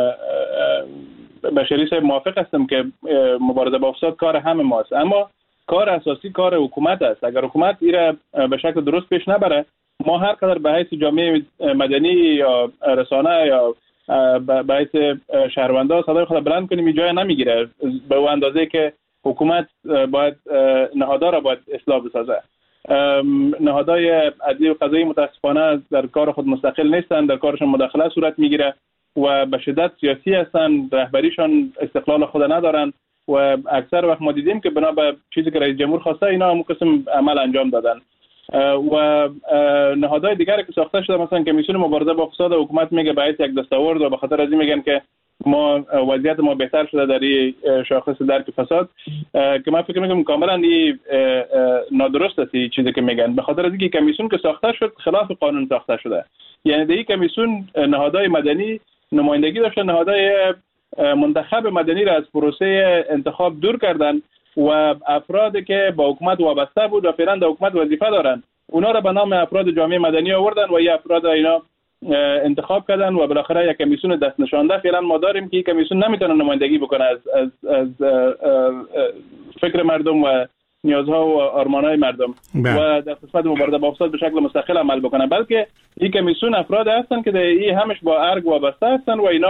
بشری صاحب موافق هستم که مبارزه با فساد کار همه ماست، اما کار اساسی کار حکومت است. اگر حکومت ایره به شکل درست پیش نبره، ما هر قدر به حیث جامعه مدنی یا رسانه یا به حیث شهروندا صدای خود بلند کنیم جای نمیگیره. به اون اندازه که حکومت باید نهادها را باید اصلاح بسازه. نهادهای عدلی و قضایی متاسفانه در کار خود مستقل نیستند، در کارشان مداخله صورت میگیره و به شدت سیاسی هستند، رهبریشان استقلال خود ندارن و اکثر وقت ما دیدیم که بنا به چیزی که رئیس جمهور خواسته اینا همون قسم عمل انجام دادن. و نهادهای دیگری که ساخته شده مثلا کمیسیون مبارزه با فساد حکومت میگه باید یک دستاورد و به خاطر از این میگن که ما وضعیت ما بهتر شده در این شاخص درک فساد که من فکر میکنم کاملا این نادرست است چیزی که میگن. به خاطر از اینکه کمیسیون که ساخته شد خلاف قانون ساخته شده، یعنی در این کمیسیون نهادهای مدنی نمایندگی داشتن، نهادهای منتخب مدنی را از پروسه انتخاب دور کردن و افرادی که با حکومت وابسته بود و فعلا در حکومت وظیفه دارن اونا را به نام افراد جامعه مدنی آوردن و این افراد اینا انتخاب کردن و بالاخره یک کمیسیون دست نشانده فعلا ما داریم که این کمیسیون نمیتونه نمایندگی بکنه از از از فکر مردم و نیازها و آرمانهای مردم بله. و در قسمت مبارزه با فساد به شکل مستقل عمل بکنه، بلکه این کمیسیون افراد هستن که این همش با ارگ وابسته هستن و اینا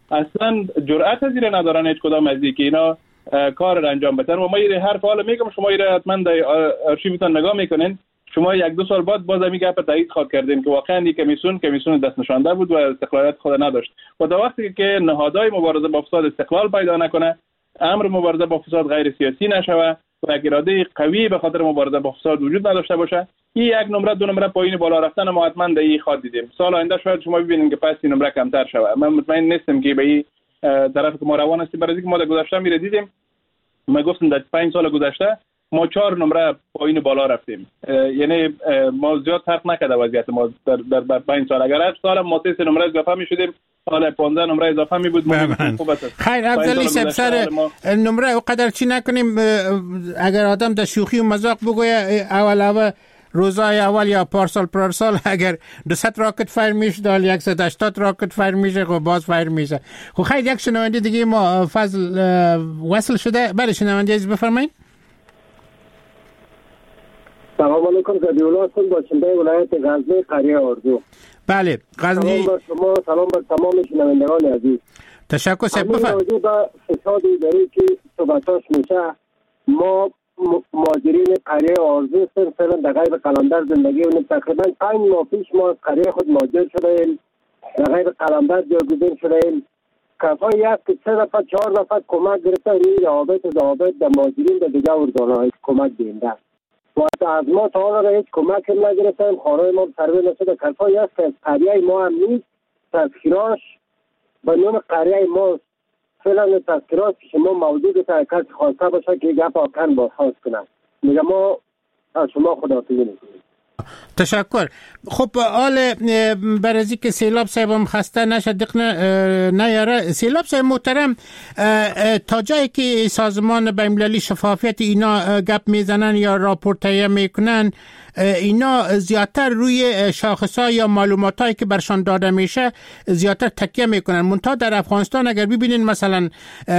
اصلا جرأت از این ندارن هیچ کدام از اینکه اینا کار را انجام بدن. و ما این هر حال میگم شما این حتما در آرشیوتون نگاه میکنین، شما یک دو سال بعد باز همین گپ تایید خواهد کردیم که واقعا این کمیسیون کمیسیون دست نشانده بود و استقلالیت خود نداشت. و در وقتی که نهادهای مبارزه با فساد استقلال پیدا نکنه، امر مبارزه با فساد غیر سیاسی نشوه و یک اراده قوی به خاطر مبارزه با فساد وجود نداشته باشه، این یک نمره دو نمره پایین بالا رفتن ما حتما در این خواهد دیدیم. سال آینده شاید شما ببینید که پس این نمره کمتر شوه. من مطمئن نیستم که به این طرف که ما روان هستیم، برای اینکه ما در گذشته میره دیدیم. ما گفتم در پنج سال گذشته ما چهار نمره پایین بالا رفتیم، یعنی ما زیاد فرق نکرده وضعیت ما در در پنج سال. اگر هر سال ما سه نمره اضافه میشدیم، سال پانزده نمره اضافه می بود. خیر عبدالعلی صاحب، سر نمره او قدر چی نکنیم. اگر آدم در شوخی و مذاق بگویه اول اول روزای اول یا پارسال پارسال اگر دویست راکت فایر میشه دال صد و هشتاد راکت فایر میشه و باز فایر میشه. خب خیر یک شنونده دیگه ما فضل وصل شده. بله شنونده عزیز بفرمایید. سلام علیکم، زدیولا هستم، باشنده ولایت غزنی قریه آرزو. بله غزنی. سلام بر شما، سلام بر تمام شنوندگان عزیز. تشکر صاحب. بفرمایید. همین با فساد اداری که صحبتاش میشه، ما مهاجرین قریه آرزو هستیم، فعلا در غیب قلندر زندگی کنیم. تقریبا پنج ماه پیش ما از قریه خود مهاجر شدیم، در غیب قلندر جایگزین شدیم. کفایی هست که سه دفعه چهار دفعه کمک گرفته روی روابط ضوابط در مهاجرین در دیگه اردوهای کمک دینده و از ما تا حالا هیچ کمک نگرفتیم. خانه ما سروی نشده. کفایی هست که قریه ما هم نیست، تذکیراش به نام قریه ما فعلا تذکیرات شما موجود تا کسی خواسته باشه که گپ آکن با خواست کنم. میگم ما از شما خداحافظی میکنیم. تشکر. خب حال برازی که سیلاب صاحب هم خسته نشد دق نیاره. سیلاب صاحب محترم، تا جایی که سازمان بین‌المللی شفافیت اینا گپ میزنن یا راپورت تهیه میکنن، اینا زیادتر روی شاخص‌ها یا معلوماتایی که برشان داده میشه زیادتر تکیه میکنن. منتها در افغانستان اگر ببینین مثلا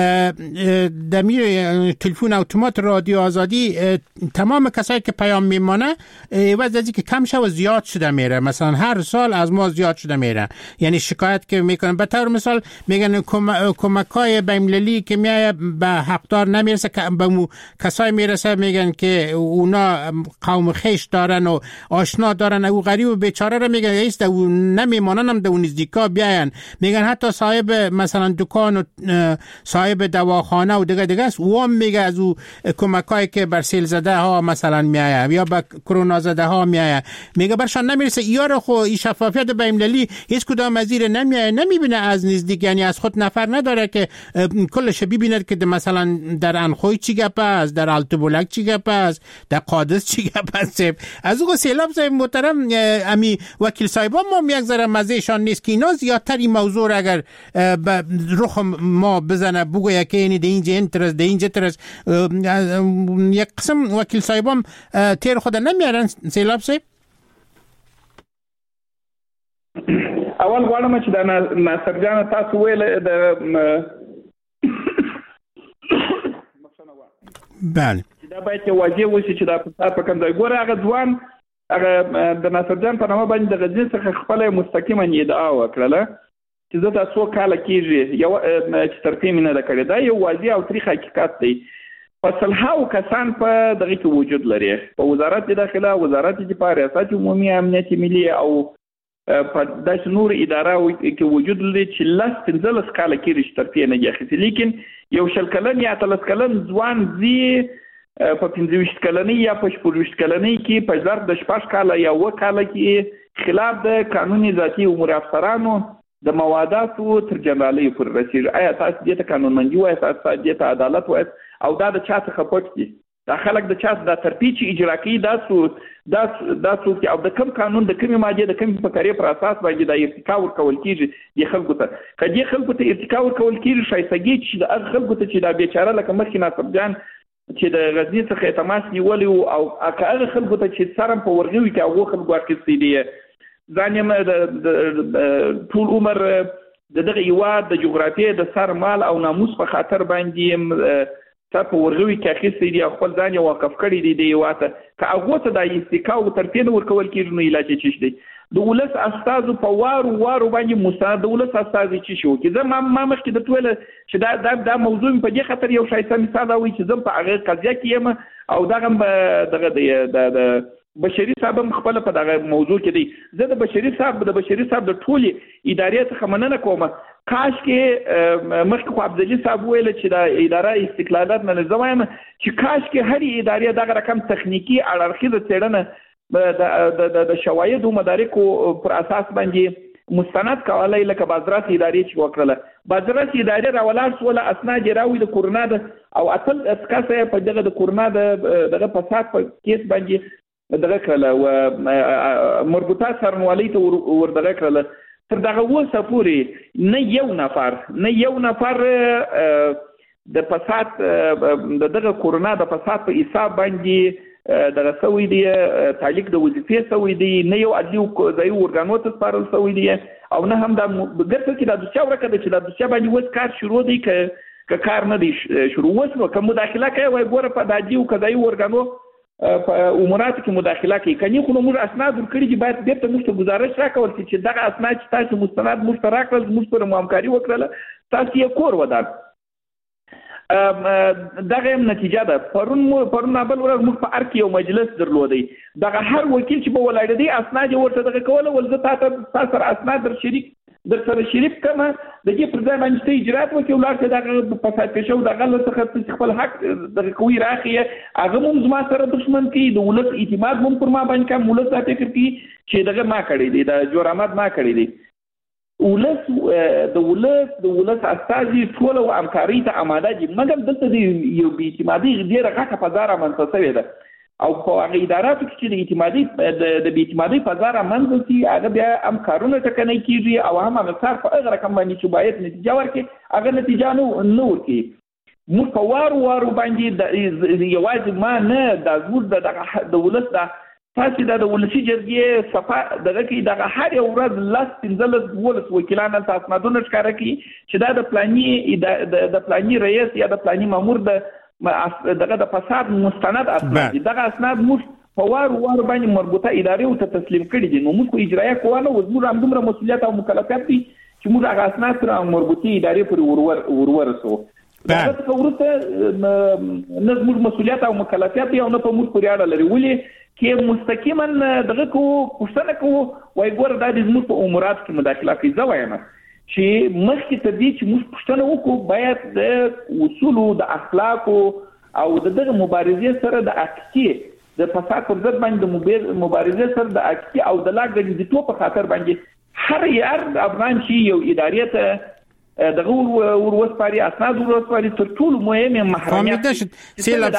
دمیر تلفن اتومات رادیو آزادی، تمام کسایی که پیام میمانه عوض از اینکه کم شه و زیاد شده میره. مثلا هر سال از ما زیاد شده میره، یعنی شکایت که میکنن. به طور مثال میگن کمک‌های بین‌المللی که میایه به حقدار نمیرسه، به کسایی میرسه میگن که اونا قوم خیش دارن و آشنا دارن، او غریب و بیچاره رو میگن ایست او نمیمانن هم در نزدیکا بیاین. میگن حتی صاحب مثلا دکان و صاحب دواخانه و دیگه دیگه است، او هم میگه از او کمکایی که بر سیل زده ها مثلا میایه یا به کرونا زده ها میایه، میگه برشان نمیرسه. یارو خو این شفافیت بین‌المللی هیچ کدام وزیر نمیایه، نمیبینه از نزدیک، یعنی از خود نفر نداره که کلش ببیند که مثلا در انخوی چی گپ است، در التبولک چی گپ است، در قادس چی گپ است. از او سیلاب صاحب محترم، امی وکیل صاحب ما یک ذره مزهشان نیست که اینا زیادتر این موضوع اگر رخ ما بزنه بگویه که اینی ده اینجا انترس ده اینجا ترس، یک قسم وکیل صاحب هم تیر خود نمیارن. سیلاب صاحب اول غواړم چې د ناصر جان تاسو ویل د بله دا باید چې واضح وشي چې دا فساد په کوم ځای ګوره. هغه ځوان هغه د ناصر جان په نامه باندې د غزني څخه خپله مستقیما ادعا وکړله چې زه دا څو کاله کېږي یو چې ترفیع مې نه ده کړې. دا یو واضح او تریخ حقیقت دی. په سلهاو کسان په دغه کې وجود لري، په وزارت داخله، وزارت دفاع، ریاست عمومي امنیت ملي او په داسې نور اداره کې وجود لري چې لس پنځلس کاله کېږي چې ترفیع نه دي اخیستې. لیکن یو شل کلن یا اتلس کلن ځوان ځي په پنځه ویشت کلنۍ یا په شپږ ویشت کلنۍ کې په ظرف د شپږ کاله یا اوه کاله کې خلاف د قانون ذاتي امور افسرانو د مواداتو تر جنرالۍ پورې رسېږي. آیا تاسو دې ته قانونمندي وایاست؟ تاسو دې ته عدالت وایاست؟ او دا د چا څخه پټ دي؟ دا خلک د چا د ترفیع چې اجرا کوي دا څوک دا دا څوک او د کوم قانون د کومې مادې د کومې فقرې پر اساس باندې دا ارتقا ورکول کېږي د خلکو ته؟ که دې خلکو ته ارتقا ورکول کېږي ښایستګي چې د هغه خلکو ته چې دا بیچاره لکه مخکې ناصر جان چې د غزني څخه تماس نیولی و او که هغه خلکو ته چې سر هم په ورغوي کې هغو خلکو اخیستی دی. ځان یم د ټول عمر د دغه هېواد د جغرافیې د سر مال او ناموس په خاطر باندې تا په ورغوي کې اخیستې دي او خپل ځان یې واقف کړی دی دی واته که هغو ته د استیکا او ترفیع نه ورکول کېږي نو علاج یې څه دی د ولس استازو په وارو وارو باندې مستند د ولس استازي څه شو چې زه ما مخکې د ټوله چې دا دا دا موضوع په دې خاطر یو شایسته مثال راوړي چې زه په هغه قضیه کې یم او دغه دغه د بشري صاحب خپل په دغه موضوع کې دی زه د بشري صاحب د بشري صاحب د ټولي ادارې څخه مننه کوم کاش کې مخکې خو عبدالجي صاحب ویل چې د اداره استقلالات نه زمایم چې کاش کې هرې ادارې دغه رقم تخنیکی اړخیزه څېړنه د د شواهد او مدارکو پر اساس باندې مستند کولای لکه بازرات ادارې چې وکړه بازرات ادارې راولار سول اسناد راوي د کورونا د او اتل اسکاسه په دغه د کورونا د دغه فساد په کیس باندې دغه کړل او مربوطه سرنوالي ته ور دغه کړل تر دغه وسه پورې نه یو نفر نه یو نفر د فساد د دغه کورونا د فساد په حساب باندې دغه سوي دی تعلیق د وظیفې سوي دی نه یو عدلي ځای ورګانو ته سپارل سوي دی او نه هم د ګټه کې د دوسیا ورکه چې د دوسیا باندې وس کار شروع دی ک کار نه دی شروع وسو کوم مداخله کوي وای ګوره په دادیو کځای ورګانو په اموراتو کې مداخله کوي کني خو موږ اسناد ورکړي چې باید بیرته موږ ته گزارش راکول چې دغه اسناد چې تاسو مستند موږ ته راکړل موږ سره همکاري وکړه تاسو یې کور ودان دغه نتیجه ده پرون پرون بل ورځ موږ په ارکی یو مجلس درلودی دغه هر وکیل چې په ولایت دی اسناد ورته دغه کوله ولزه تاسو سره اسناد در شریک در سره شریک کما د دې پر ځای باندې اجرات وکړي ولر ته دغه په فساد شو دغه له څخه خپل حق دغه کوي راخي هغه موږ زما سره دښمن کی د ولس اعتماد مون پر ما باندې کوم ولس ته فکر کی چې دغه ما کړی دی د جوړ احمد ما کړی دی ولس د ولس د ولس استازي ټول او همکاري ته آماده دي مګر دلته دی یو بي اعتمادي ډیره غټه فزاره منځته ده او په هغه اداراتو کې چې د اعتمادي د بي اعتمادي فزاره منځ سي هغه بیا هم کارونه ټکنۍ کیږي او هم هغه څار په هغه رقم باندې چې باید نتیجه ورکړي هغه نتیجه نو نه ورکړي موږ په وارو وارو باندې یوازې ما نه د زموږ د ولس د تاسو د ولسی جرګې صفه دغه کې دغه هر یو ورځ لاس پنځلس ولس وکیلان تاسو اسنادونه ښکاره کوي چې دا د پلاني د پلاني رئیس یا د پلاني مامور د دغه د فساد مستند اسناد دغه اسناد موږ په وارو وارو باندې مربوطه ادارې ته تسلیم کړي دي نو موږ اجرایه کوو او موږ هم دومره مسؤلیت او مکلفیت دي چې موږ هغه اسناد سره مربوطه ادارې پر ورور ورورسو دا څه ورته نه موږ مسؤلیت او مکلفیت او نه په موږ پورې اړه لري ولې کې مستقیما دغه کو پښتنه کو وای ګور د دې زموږ په امورات کې مداخله کوي زه وایم چې مخکې ته دې چې موږ پښتنه وکړو باید د اصولو د اخلاقو او دغه مبارزې سره د اکتي د فساد پر ضد باندې د مبارزې سره د اکتي او د لاګ د تو په خاطر باندې هر یار افغان شي یو ادارې ته دغه وروسپاري اسناد وروسپاري تر ټولو مهمه محرمیت سیلاب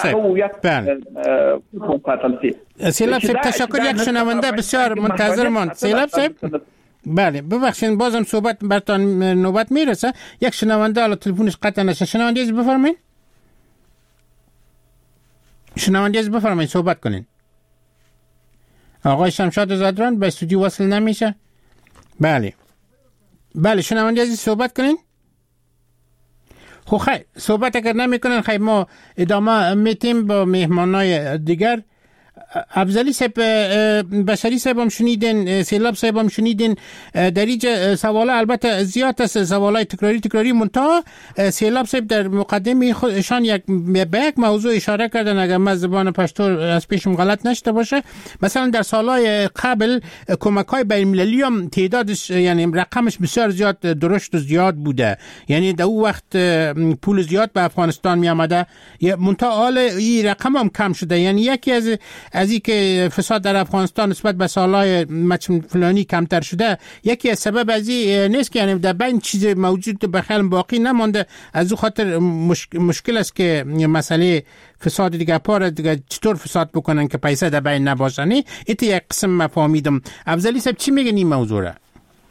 صاحب سیلاب صاحب تشکر یک شنونده بسیار منتظر ماند سیلاب صاحب بله ببخشید بازم صحبت براتون نوبت میرسه یک شنونده الان تلفنش قطع نشه شنونده از بفرمایید شنونده از بفرمایید صحبت کنین آقای شمشاد زادران به استودیو وصل نمیشه بله بله شنونده عزیز صحبت کنین خب خیلی صحبت اگر نمی کنن خیلی ما ادامه میتیم با مهمانای دیگر افضلی صاحب بشری صاحب هم شنیدین سیلاب صاحب هم شنیدین در اینجا سوالا البته زیاد است سوالای تکراری تکراری منتها سیلاب صاحب در مقدمه خودشان یک به یک موضوع اشاره کردن اگر من زبان پشتو از پیشم غلط نشده باشه مثلا در سالهای قبل کمک‌های بین‌المللی هم تعدادش یعنی رقمش بسیار زیاد درشت و زیاد بوده یعنی در اون وقت پول زیاد به افغانستان می آمده منتها حال این رقم هم کم شده یعنی یکی از از این که فساد در افغانستان نسبت به سالهای فلانی کمتر شده یکی از سبب از این نیست که یعنی در بین چیز موجود به خیال باقی نمانده از او خاطر مشکل, مشکل است که مسئله فساد دیگه پاره دیگه چطور فساد بکنن که پیسه در بین نباشنه ایت یک قسم مفاهیدم افضلی صاحب چی میگن این موضوع را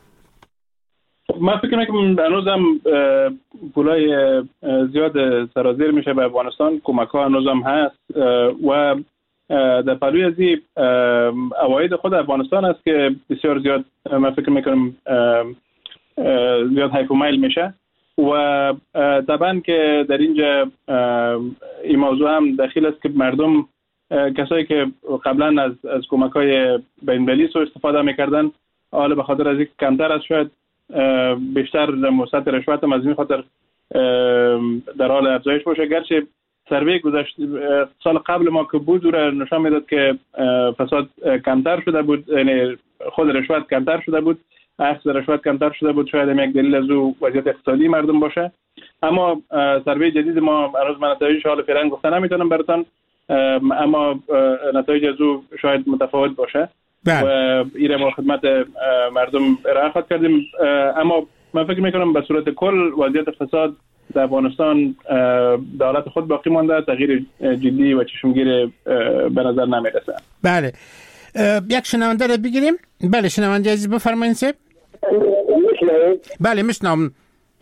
من فکر میکنم هنوزم پولای زیاد سرازیر میشه به افغانستان کمک ها هنوزم هست و در پلوی از این عواید خود افغانستان است که بسیار زیاد من فکر میکنم زیاد هایپ و مایل میشه و طبعا که در اینجا این موضوع هم دخیل است که مردم کسایی که قبلا از از کمک‌های بین‌المللی سو استفاده می‌کردن حالا به خاطر از اینکه کمتر از شاید بیشتر مصد رشوت هم از این خاطر در حال افزایش باشه. گرچه سروی گذشت سال قبل ما که بود را نشان میداد که فساد کمتر شده بود، یعنی خود رشوت کمتر شده بود، اخذ رشوت کمتر شده بود. شاید یک دلیل از او وضعیت اقتصادی مردم باشه. اما سروی جدید ما هنوز من نتایجش حال فعلا گفته نمیتونم براتون، اما نتایج از او شاید متفاوت باشه و ایره ما خدمت مردم ارائه خواهد کردیم. اما من فکر میکنم به صورت کل وضعیت فساد در افغانستان در حالت خود باقی مانده، تغییر جدی و چشمگیر به نظر نمیرسه. بله، یک شنونده رو بگیریم. بله شنونده عزیز بفرمایید. سه بله میشنم،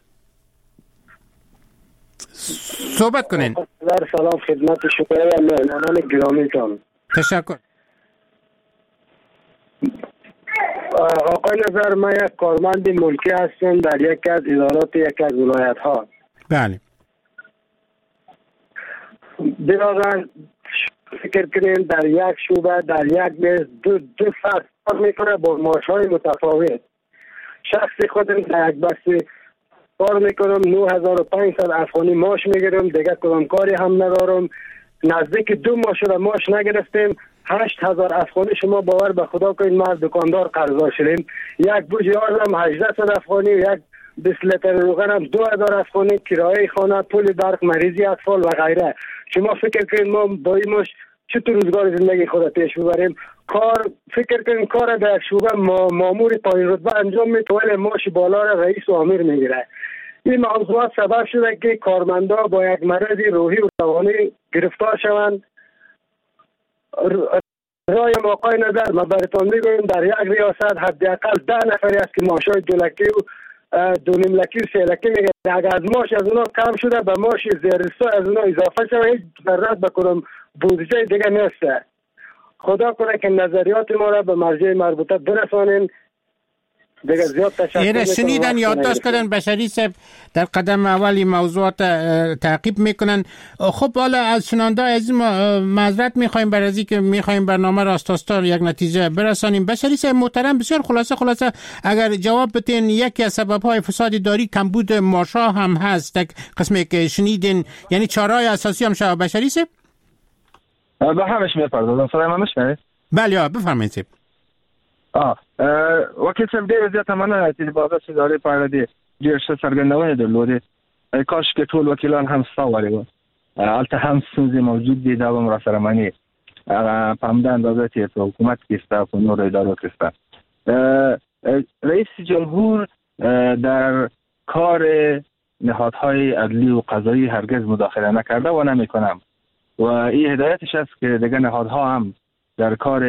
صحبت کنین. سلام خدمت شما و مهمانان گرامیتان. تشکر. آقای نظر، من یک کارمند ملکی هستم در یک از ادارات یک از ولایت ها. بله. بنابراین فکر کنین در یک شعبه در یک میز دو دو فرد کار میکنه با معاشهای متفاوت. شخصی خودم در یک بسته کار میکنم، نه هزار و پانصد افغانی معاش میگیرم، دیگه کدام کاری هم ندارم. نزدیک دو ماه شده معاش نگرفتیم. هشت هزار افغانی شما باور به خدا کنید ما دکاندار قرضا شدیم. یک بوجی آردم هجده صد افغانی، یک بیست لیتر روغن هم دو هزار افغانی، کرایه خانه، پول برق، مریضی اطفال و غیره. شما فکر کنید ما با این معاش چطور روزگار زندگی خود پیش ببریم؟ کار فکر کنید کار در یک شعبه ما مامور پایین رتبه انجام میده ولی معاش بالا را رئیس و امیر میگیره. این موضوعات سبب شده که کارمندا با یک مرض روحی و روانی گرفتار شوند. رای آقای نظر ما براتون میگویم در یک ریاست حداقل ده نفری است که معاشای دو لکی و دو نیم لکی و سه لکی میگه. اگر از معاش از اونا کم شده به معاش زیرستا از اونا اضافه شده، هیچ ضرورت به کدام بودجه دیگه نیست. خدا کنه که نظریات ما را به مرجع مربوطه برسانین. دیگه زیاد تشکر میکنم. شنیدن یادداشت کردن بشری صاحب در قدم اولی موضوعات تعقیب میکنن. خب حالا از شنونده از ما معذرت میخوایم برای از اینکه میخوایم برنامه را استاستار یک نتیجه برسانیم. بشری صاحب محترم، بسیار خلاصه خلاصه اگر جواب بدین. یکی از سبب‌های فساد اداری کمبود معاشها هم هست، یک قسمی که شنیدین، یعنی چهارهای اساسی هم شما بشری صاحب به همش میپردازم. صدای من میشنوید؟ بله بفرمایید صاحب. آه وکیل صاحب ډېر زیاته مننه چې د بابا ادارې په اړه دې ډېر ښه څرګندونې درلودې. کاش کې ټول وکیلان هم ستا وړي وو. هلته هم ستونزې موجود دي، دا به هم راسره مني. هغه په همدا اندازه چې په حکومت کې سته، په نورو ادارو کې سته. رئیس جمهور در کار نهادهای عدلی و قضایی هرگز مداخله نکرده و نمیکنم و این هدایتش است که دیگه نهادها هم در کار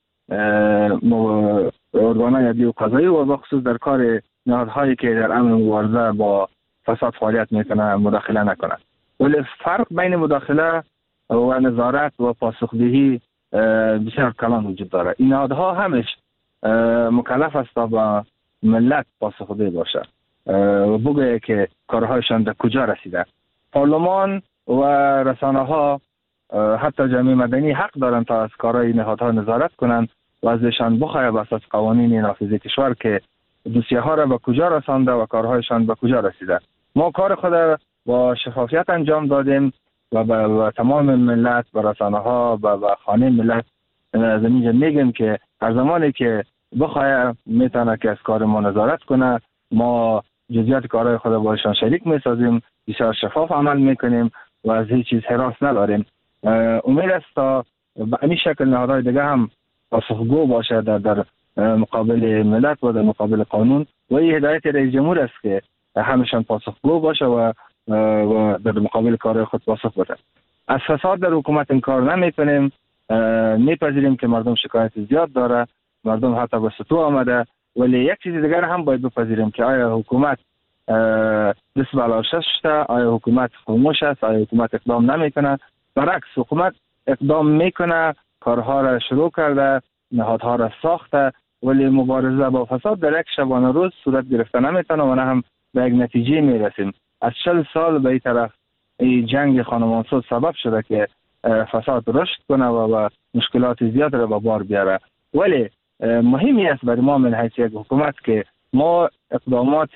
ارگانهای عدلی و قضایی و بخصوص در کار نهادهایی که در امر مبارزه با فساد فعالیت میکنه مداخله نکنه. ولی فرق بین مداخله و نظارت و پاسخدهی بسیار کلان وجود داره. این نهادها همش مکلف است تا با ملت پاسخده باشه و بگه که کارهایشان در کجا رسیده. پارلمان و رسانه ها حتی جامعه مدنی حق دارند تا از کارهای نهادها نظارت کنند و ازشان بخواهد به اساس قوانین نافذ کشور که دوسیه ها را به کجا رسانده و کارهایشان به کجا رسیده. ما کار خود با شفافیت انجام دادیم و به تمام ملت و رسانه ها و به خانه ملت از اینجا میگیم که هر زمانی که بخواهد میتونه که از کار ما نظارت کنه، ما جزئیات کارهای خود باشان شریک میسازیم، بسیار شفاف عمل میکنیم و از هیچ چیز هراس نداریم. امید است تا به این شکل نهادهای دیگه هم پاسخگو باشه در در مقابل ملت و در مقابل قانون و این هدایت رئیس جمهور است که همشان پاسخگو باشه و و در مقابل کار خود پاسخ بده. از فساد در حکومت انکار نمیکنیم، میپذیریم که مردم شکایت زیاد داره، مردم حتی به سطوح آمده، ولی یک چیز دیگر هم باید بپذیریم که آیا حکومت دست بالا شسته، آیا حکومت خاموش است، آیا حکومت اقدام نمیکنه. برعکس حکومت اقدام میکنه، کارها را شروع کرده، نهادها را ساخته، ولی مبارزه با فساد در یک شبانه روز صورت گرفته نمیتونه و نه هم به یک نتیجه میرسیم. از چهل سال به این طرف این جنگ خانمانسوز سبب شده که فساد رشد کنه و مشکلات زیاد را به بار بیاره. ولی مهمی است برای ما من حیث یک حکومت که ما اقدامات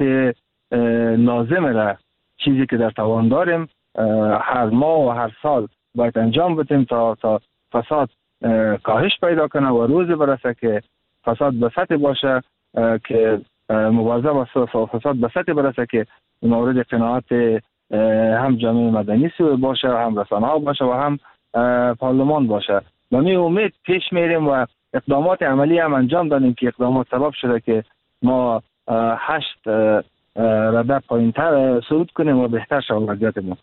لازم را چیزی که در توان داریم هر ماه و هر سال باید انجام بدیم تا تا فساد کاهش پیدا کنه و روزی برسه که فساد به سطح باشه که مبارزه با فساد به سطح برسه که مورد قناعت هم جامعه مدنی باشه، هم رسانه ها باشه و هم پارلمان باشه. و می امید پیش میریم و اقدامات عملی هم انجام دادیم که اقدامات سبب شده که ما هشت رده پایینتر صعود کنیم و بهتر شود وضعیت ما.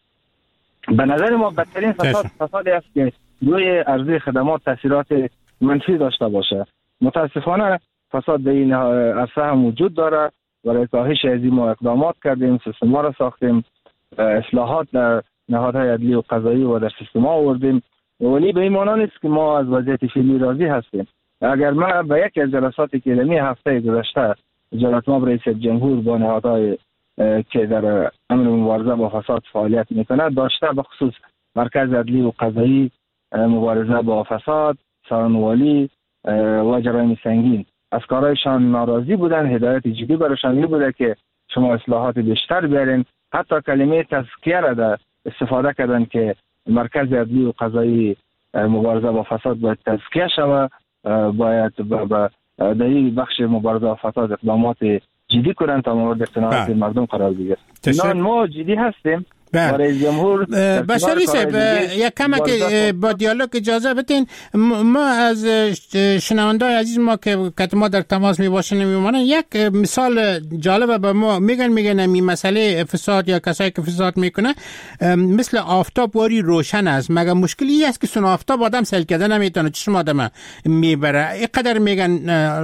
به نظر ما بدترین فساد فسادی است که روی عرضه خدمات تاثیرات منفی داشته باشه. متاسفانه فساد در این عرصه هم وجود داره. برای کاهش از این ما اقدامات کردیم، سیستم را ساختیم، اصلاحات در نهادهای عدلی و قضایی و در سیستم ها آوردیم، ولی به این معنی نیست که ما از وضعیت فعلی راضی هستیم. اگر ما به یکی از جلساتی که در هفته گذشته جلسه ما رئیس جمهور با نهادهای که در امر مبارزه با فساد فعالیت میکنه داشته، به خصوص مرکز عدلی و قضایی مبارزه با فساد، سرانوالی و جرایم سنگین، از کارایشان ناراضی بودن. هدایت جدی برایشان این بوده که شما اصلاحات بیشتر بیارین. حتی کلمه تزکیه را در استفاده کردن که مرکز عدلی و قضایی مبارزه با فساد باید تزکیه شوه، باید در این بخش مبارزه با فساد اقدامات جدی کنن تا مورد اقتناعات مردم قرار بگیره. ما جدی هستیم. برای جمهور بشری صاحب یک کمک با دیالوگ اجازه بدین. ما از شنوندای عزیز ما که که ما در تماس می باشیم میمونن یک مثال جالب به ما میگن میگن این مسئله فساد یا کسایی که فساد میکنه مثل آفتاب واری روشن است، مگر مشکلی است که سن آفتاب آدم سل کرده نمیتونه چشم آدم میبره. اینقدر میگن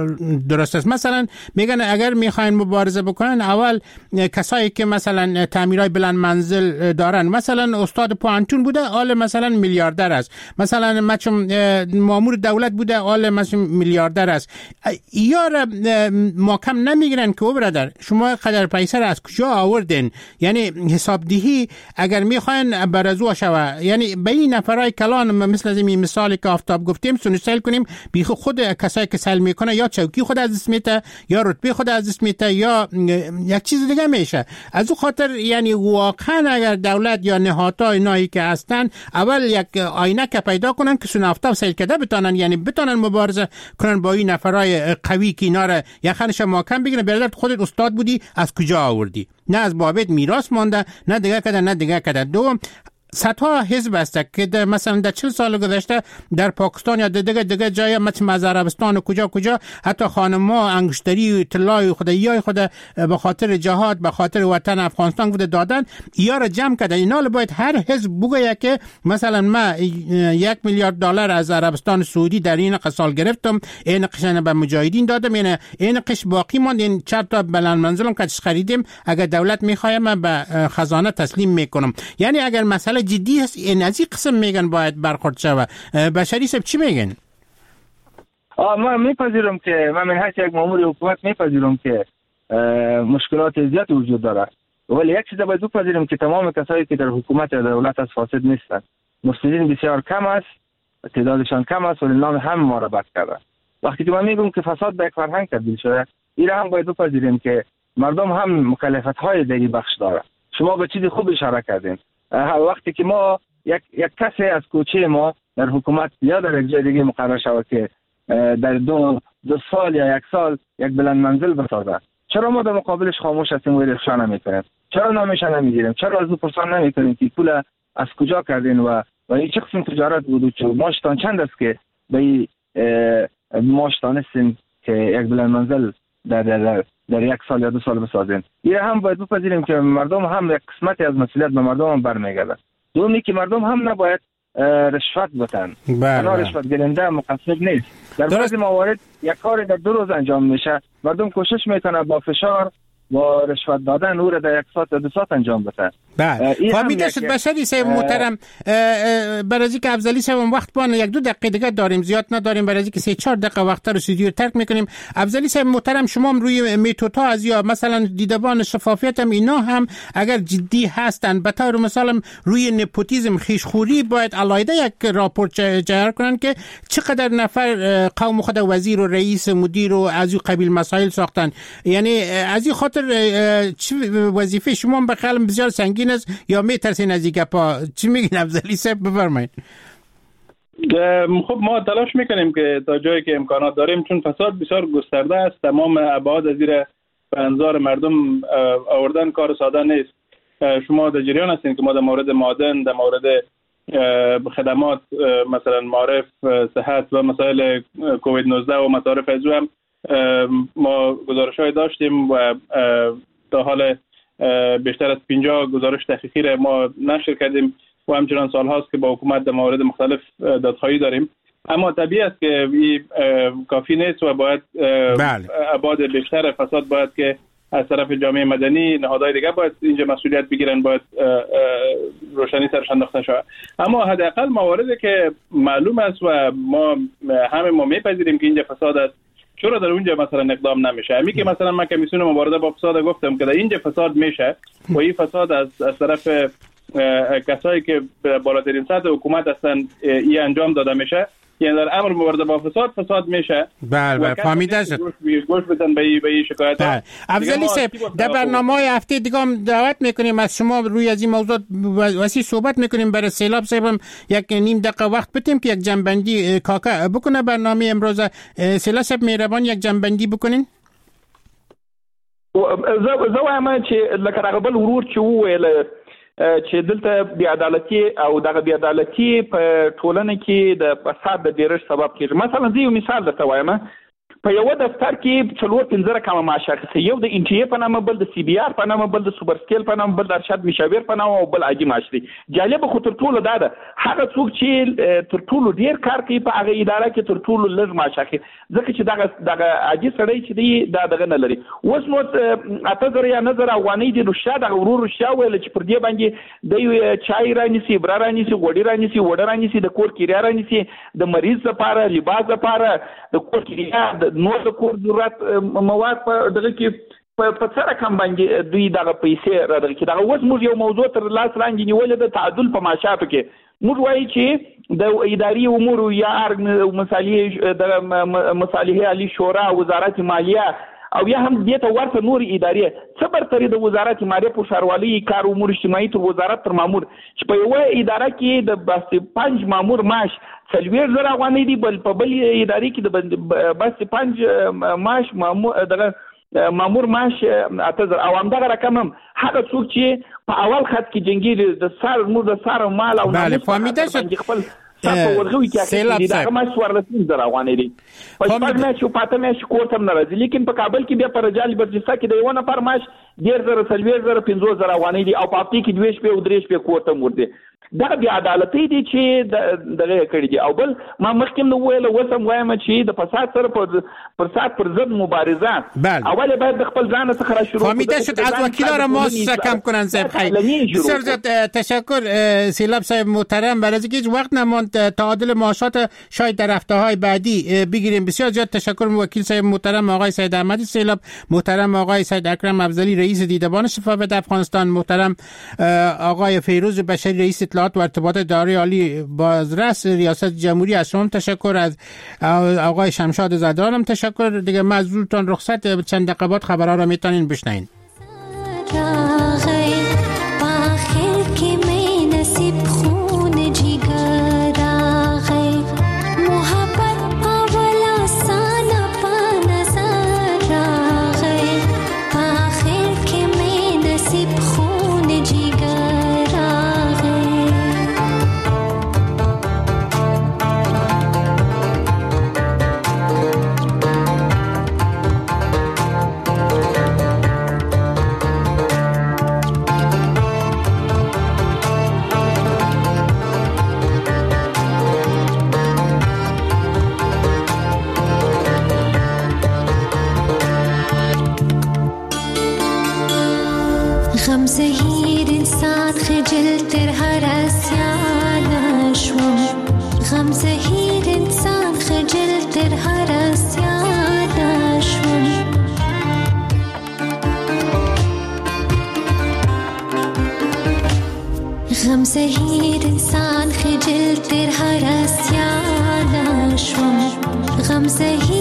درست است. مثلا میگن اگر میخواین مبارزه بکنن اول کسایی که مثلا تعمیرای بلند منزل دارن، مثلا استاد پوانتون بوده آل مثلا میلیاردر است، مثلا مچم مامور دولت بوده آل مثلا میلیاردر است. یار ما کم نمیگیرن که او برادر شما قدر پیسه از کجا آوردین؟ یعنی حساب دهی اگر میخواین برازو شوه، یعنی به این نفرای کلان مثل از این مثالی که آفتاب گفتیم سنوسل کنیم بی خود کسایی که سل میکنه یا چوکی خود از دست میته یا رتبه خود از دست میته یا یک چیز دیگه میشه. از او خاطر یعنی واقعا اگر دولت یا نهادهای نایی که هستن اول یک آینه که پیدا کنن که سن آفتاب سیل کده بتانن، یعنی بتانن مبارزه کنن با این نفرای قوی که اینا را یخنش محکم بگیرن. برادر خودت استاد بودی از کجا آوردی؟ نه از بابت میراث مونده، نه دیگه کده نه دیگه کده. دوم صدها حزب است که در مثلا در چهل سال گذشته در پاکستان یا دیگه دیگه جای مثل عربستان و کجا کجا حتی خانم‌ها انگشتری طلای خدایای خود به خاطر جهاد به خاطر وطن افغانستان بوده دادن، یا را جمع کردن. اینا باید هر حزب بگه که مثلا ما یک میلیارد دلار از عربستان سعودی در این سال گرفتم، این قشن به مجاهدین دادم، یعنی این قش باقی ماند، این چهار تا بلند منزلم که خریدیم اگر دولت میخواد من به خزانه تسلیم میکنم. یعنی اگر مسئله جدی هست این از این قسم میگن باید برخورد شوه. بشری صاحب چی میگن؟ آه من میپذیرم که من من هست یک مامور حکومت میپذیرم که مشکلات زیاد وجود داره، ولی یک چیز باید بپذیرم که تمام کسایی که در حکومت یا دولت از فاسد نیستن. مفسدین بسیار کم است، تعدادشان کم است، ولی نام هم ما را بد کرده. وقتی که من میگم که فساد به یک فرهنگ تبدیل شده، این هم باید بپذیریم که مردم هم مکلفیت های در این بخش داره. شما به چیز خوب اشاره کردین. وقتی که ما یک یک کسی از کوچه ما در حکومت یا در یک جای دیگه مقرر شود که در دو دو سال یا یک سال یک بلند منزل بسازه، چرا ما در مقابلش خاموش هستیم و رخصا نمیکنیم؟ چرا نامش نمیگیریم؟ چرا از او پرسان نمیکنیم که پول از کجا کردین و و این چه قسم تجارت بود و چه ماشتان چند است که به ماشتان هستین که یک بلند منزل در در در یک سال یا دو سال بسازین؟ این هم باید بپذیریم که مردم هم یک قسمتی از مسئولیت به مردم هم برمیگرده. دومی که مردم هم نباید رشوت بتن. اونا رشوت گیرنده مقصر نیست. در بعضی موارد یک کار در دو روز انجام میشه، مردم کوشش میکنه با فشار با رشوت دادن او را در یک ساعت یا دو ساعت انجام بده. بله فهمیده شد بشری صاحب محترم. برای اینکه افضلی صاحب وقت بان یک دو دقیقه دیگه داریم، زیاد نداریم، برای اینکه سه چهار دقیقه وقت رو استودیو ترک میکنیم. افضلی صاحب محترم شما هم روی میتودها از یا مثلا دیدبان شفافیت هم اینا هم اگر جدی هستن، به طور مثلا روی نپوتیزم خیشخوری باید علایده یک راپورت جهر کنن که چقدر نفر قوم خود وزیر و رئیس مدیر و از این قبیل مسائل ساختن. یعنی از این خاطر چه وظیفه شما به خیال بسیار سنگین است یا میترسین از این گپا؟ چی میگین افضلی صاحب؟ بفرمایید. خب ما تلاش میکنیم که تا جایی که امکانات داریم، چون فساد بسیار گسترده است، تمام ابعاد از زیر به انظار مردم آوردن کار ساده نیست. شما در جریان هستین که ما در مورد معادن، در مورد خدمات مثلا معارف، صحت و مسائل کووید نوزده و مصارف از هم ما گزارش‌های داشتیم و تا حال بیشتر از پنجاه گزارش تحقیقی را ما نشر کردیم و همچنان سال هاست که با حکومت در مورد مختلف دادخواهی داریم. اما طبیعی است که این کافی نیست و باید ابعاد بیشتر فساد باید که از طرف جامعه مدنی، نهادهای دیگه باید اینجا مسئولیت بگیرن، باید روشنی سرش انداخته شود. اما حداقل مواردی که معلوم است و ما همه ما میپذیریم که اینجا فساد است، چرا در اونجا مثلا اقدام نمیشه؟ همین که مثلا من کمیسیون مبارزه با فساد گفتم که در اینجا فساد میشه و این فساد از از طرف کسایی که بالاترین سطح حکومت هستن این انجام داده میشه، یعنی در امر مبارزه با فساد فساد میشه. بله بله فهمیده شد. گوش بدن به این شکایت ها. افضلی صاحب در برنامه‌های هفته دیگه هم دعوت میکنیم از شما روی از این موضوع وسیع صحبت میکنیم. برای سیلاب صاحب هم یک نیم دقیقه وقت بدیم که یک جنبندی کاکا بکنه برنامه امروز. سیلاب صاحب مهربان یک جنبندی بکنین. زه زه وایم چې لکه هغه بل ورور چې وویل چې دلته بې عدالتي او دغه بې عدالتي په ټولنه کې د فساد د ډېرښت سبب کېږي. مثلا زه یو مثال درته وایم، په یو دفتر کې څلور پنځه رقمه معاش اخیستی، یو د ان ټي اې په نامه، بل د سی بي ار په نامه، بل د سوپر سکیل په نامه، بل د ارشاد مشاور په نامه او بل عادي معاش دی. جالبه خو تر ټولو دا ده هغه څوک چې تر ټولو ډېر کار کوي په هغه اداره کې تر ټولو لږ معاش اخلي، ځکه چې دغه دغه عادي سړی چې دی دا دغه نه لري. اوس نو اته زره یا نه زره افغانۍ دي، نو شا دغه ورور رښتیا ویل چې پر دې باندې دی چای رانیسي، بره رانیسي، غوړي رانیسي، وډه رانیسي، د کور کرایه رانیسي، د مریض لپاره لباس لپاره د کور کرایه، د نور د کور ضرورت مواد په دغه کې په څه رقم باندې دوی دغه پیسې را دغه کې. دغه اوس موږ یو موضوع تر لاس لاندې نیولې د تعادل په معاشاتو کې. موږ وایي چې د اداري امورو یا مصالحې د مصالحې عالی شورا، وزارت مالیه او یا هم دې ته ورته نور ادارې څه برتري د وزارت مالیه په ښاروالۍ کار امور اجتماعي تر وزارت تر مامور، چې په یوه اداره کې د بس پنج مامور معاش څلوېښت زره افغانۍ دي، بل په بل ادارې کې د بس پنج معاش مامور دغه مامور معاش اته زره. او همدغه رقم هم هغه څوک چې په اول خط کې جنګي د سار مور د سار مال او بله فهمیده شد. خپل په ورغوي کې دا ما څوارلس زره افغانۍ دي، په شپږ میاشتې او په اته میاشتې کور ته هم نه راځي. لیکن په کابل کې بیا په رجال برجسته کې د یو نفر معاش ډېر زره څلوېښت زره پنځوس زره افغانۍ دي او په هفتې کې دوې شپې او درې شپې کور ته هم ورځي. دغه بې عدالتۍ دي چې دغه یې کړي دي. او بل ما مخکې هم وویل، اوس هم وایم چې د فساد سره پر فساد پر ضد مبارزه اول باید د خپل ځان څخه را شروع کړو. فهمیده شد. از وکیلا را ما کم کنن صاحب. خیر بسیار زیاد تشکر سیلاب صاحب محترم. برای اینکه هیچ وقت نماند تعادل معاشات شاید در هفته‌های بعدی بگیریم. بسیار زیاد تشکر وکیل صاحب محترم آقای سید احمدی سیلاب، محترم آقای سید اکرم افضلی رئیس دیدبان شفافیت افغانستان، محترم آقای فیروز بشری رئیس اطلاعات و ارتباطات اداره عالی بازرس ریاست جمهوری. از شما تشکر. از آقای شمشاد زدران هم تشکر. دیگه معذورتان رخصت چند دقیقه بعد خبرها را میتونین بشنوین. خجل در هر اسیانشون غم زهیر انسان خجل در هر اسیانشون غم زهیر انسان خجل در هر اسیانشون غم زهیر